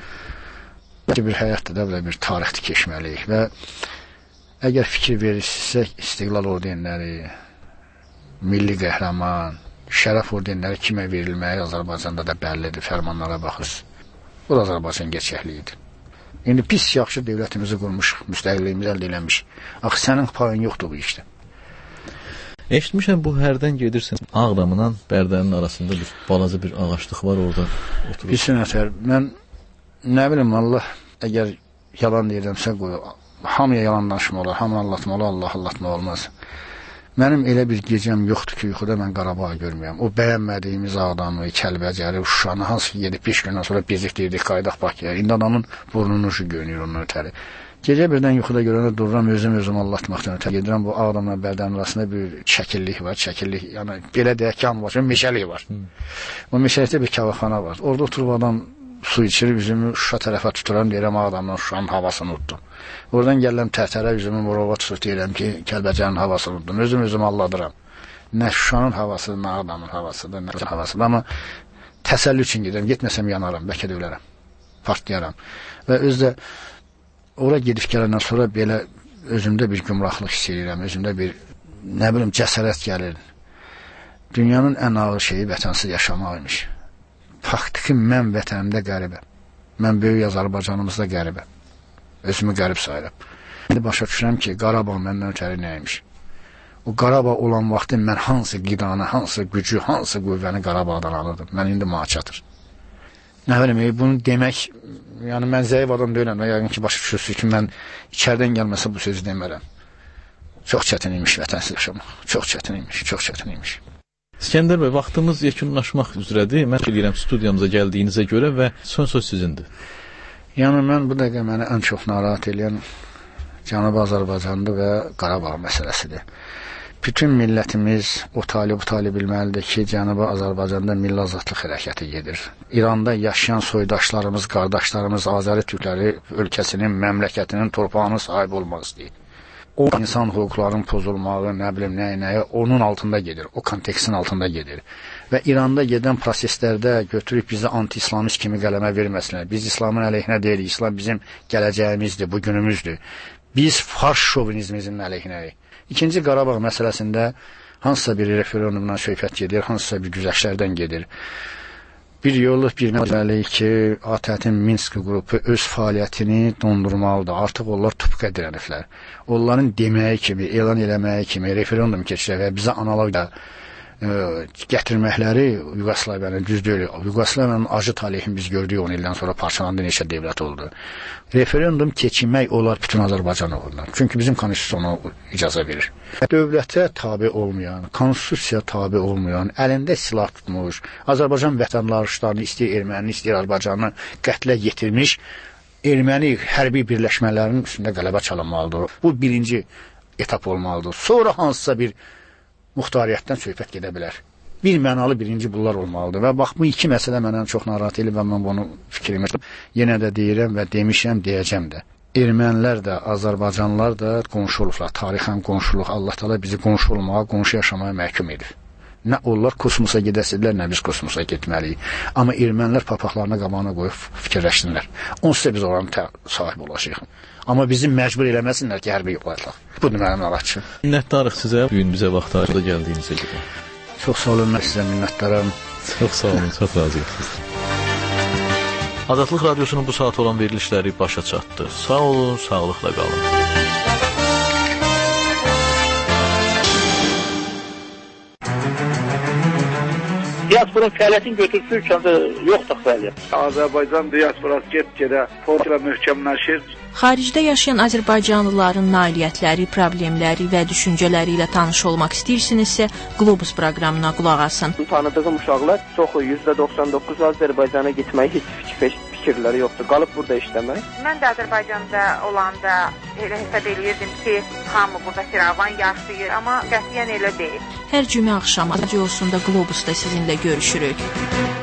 Bir həyatda da bir tarixdə keçməliyik və əgər fikir verirsinizsə, İstiqlal ordenləri, milli qəhrəman, şərəf ordenləri kimə verilməyi Azərbaycanda da bəllidir, fərmanlara baxırsınız. Bu da Azərbaycan gerçəkliyidir. İndi pis yaxşı dövlətimizi qurmuşuq, müstəqilliyimizi əldə eləmişik. Axı sənin payın yoxdur bu işdə. Eşitmişəm, bu hərdən gedirsən, Ağdamla Bərdənin arasında bir balaca bir ağaçlıq var orada oturur. Bilsin ətər, mən nə bilim, Allah əgər yalan deyirəmsə qoy, hamıya yalan danışma olar, hamını anlatmalı, Allah anlatma olmaz. Mənim elə bir gecəm yoxdur ki, yuxuda mən Qarabağı görməyəm. O bəyənmədiyimiz Ağdamı, Kəlbəcəri, Şuşanı, hansı ki, 7-5 gündən sonra bezikdirdik, qaydaq Bakıya. İndi adamın burnunun ucu görünür onun ötəri. Gecə birdən yuxuda görəndə dururam, özüm anlatmaqdan ötəri. Gedirəm, bu Ağdamla Bərdənin arasında bir çəkillik var, yəni belə deyək ki, meşəlik var. O meşəlikdə bir kavaxana var. Orada oturub adam su içir, üzümü Şuşa tərəfə tuturam, deyirəm Ağdamdan Şuşanın havasını utdum. Oradan gəlirəm Tərtərə, üzümü Morova tutup deyirəm ki, Kəlbəcərin havasını utdum. Özüm alladıram. Nə Şuşanın havası, nə Ağdamın havasıdır, nə havasıdır. Amma təsəlli üçün gedirəm, getməsəm yanaram, bəlkə də ölərəm, partlayaram. Və özdə ora gedib gələndən sonra belə özümdə bir gümrahlıq hiss edirəm, özümdə bir, nə bilim, cəsarət gəlir. Dünyanın ən ağır şeyi vətənsiz yaşamaq imiş. Faktiki mən vətənimdə qəribəm. Mən böyük Azərbaycanımızda qəribəm. Özümü qərib sayıram. İndi başa düşürəm ki, Qarabağ məndən ötəri nəymiş. O Qarabağ olan vaxtı mən hansı qidanı, hansı gücü, hansı qüvvəni Qarabağdan alırdım. Mən indi maaçatır. Nə bilim, bunu demək, yəni mən zəif adam deyiləm. Yəqin ki, başa düşürsünüz ki, mən içərdən gəlməsə bu sözü demərəm. Çox çətin imiş vətənsiz yaşamaq. Çox çətin imiş. İskəndər bəy, vaxtımız yekunlaşmaq üzrədir. Mən bilirəm studiyamıza gəldiyinizə görə və son söz sizindir. Yəni mən bu dəqiqə məni ən çox narahat edən Cənubi Azərbaycandır və Qarabağ məsələsidir. Bütün millətimiz o tali bilməlidir ki, Cənubi Azərbaycanda milli azadlıq hərəkəti gedir. İranda yaşayan soydaşlarımız, qardaşlarımız, Azəri türkləri ölkəsinin, məmləkətinin torpağına sahib olmaq istəyir. O insan hüquqlarının pozulmağı, nə bilim, nəyə, onun altında gedir, o kontekstin altında gedir. Və İranda gedən proseslərdə götürüb bizi anti-İslamist kimi qələmə verməsinlər. Biz İslamın əleyhinə deyilik, İslam bizim gələcəyimizdir, bugünümüzdür. Biz fars şovinizmimizin əleyhinəyik. İkinci Qarabağ məsələsində hansısa bir referendumdan söhbət gedir, hansısa bir güzəştlərdən gedir. Bir yolluk bir məsələyik ki, ATƏT-in Minsk qrupu öz fəaliyyətini dondurmalıdır. Artıq onlar tüpq edirəniflər. Onların deməyi kimi, elan eləməyi kimi referendum keçirək və bizə analog da gətirməkləri Yugoslaviyanın düz deyil. Yugoslaviyanın acı talihini biz gördük 10 ildən sonra parçalandı, neçə devlət oldu. Referendum keçirmək olar bütün Azərbaycan uğruna. Çünki bizim konstitusiyona icazə verir. Dövlətə tabi olmayan, konstitusiyaya tabi olmayan, əlində silah tutmuş, Azərbaycan vətəndaşlarını istəyir erməni, istəyir Azərbaycanı qətlə yetirmiş erməni hərbi birləşmələrinin üstündə qələbə çalınmalıdır. Bu birinci etap olmalıdır. Sonra hansısa bir muxtariyyətdən söhbət gedə bilər. Bir mənalı birinci bunlar olmalıdır. Və bax, bu iki məsələ mənə çox narahat edib və mən bunu fikrimi yenə də deyirəm və demişəm, deyəcəm də. Ermənilər də, Azərbaycanlılar da qonşu olublar. Tarixən qonşuluq, Allah təala bizi qonşu olmağa, qonşu yaşamaya məhkum edir. Nə onlar kosmosa gedəsirlər, nə biz kosmosa getməliyik. Amma ermənilər papaqlarına qabağına qoyub fikirləşsinlər. Onsuz da biz oranın sahib olacağıq. Amma bizi məcbur eləməsinlər ki, hərbi yoxlayaq. Budur mənim Alaçı. Minnətdarıq sizə bu gün bizə vaxt ayırıb gəldiyinizə görə. Çox sağ olun, mən sizə minnətdaram. Çox sağ olun, çox razıyıq. Azadlıq Radiosunun bu saat olan verilişləri başa çatdı. Sağ olun, sağlıqla qalın. Diasporun fəaliyyətin götürsü ölkəndə yoxdur fəaliyyət. Azərbaycan diasporası get-gedə fortla möhkəmləşir. Xaricdə yaşayan azərbaycanlıların nailiyyətləri, problemləri və düşüncələri ilə tanış olmaq istəyirsinizsə, Globus proqramına qulaq asın. Tanıdığım uşaqlar çoxu %99 Azərbaycana getməyi heç fikirləri yoxdur. Qalıb burada işləmək. Mən də Azərbaycanda olanda elə hesab eləyirdim ki, hamı burada firavan yaşayır, amma qətiyyən elə deyil. Hər cümə axşam radiosunda Globusda sizinlə görüşürük.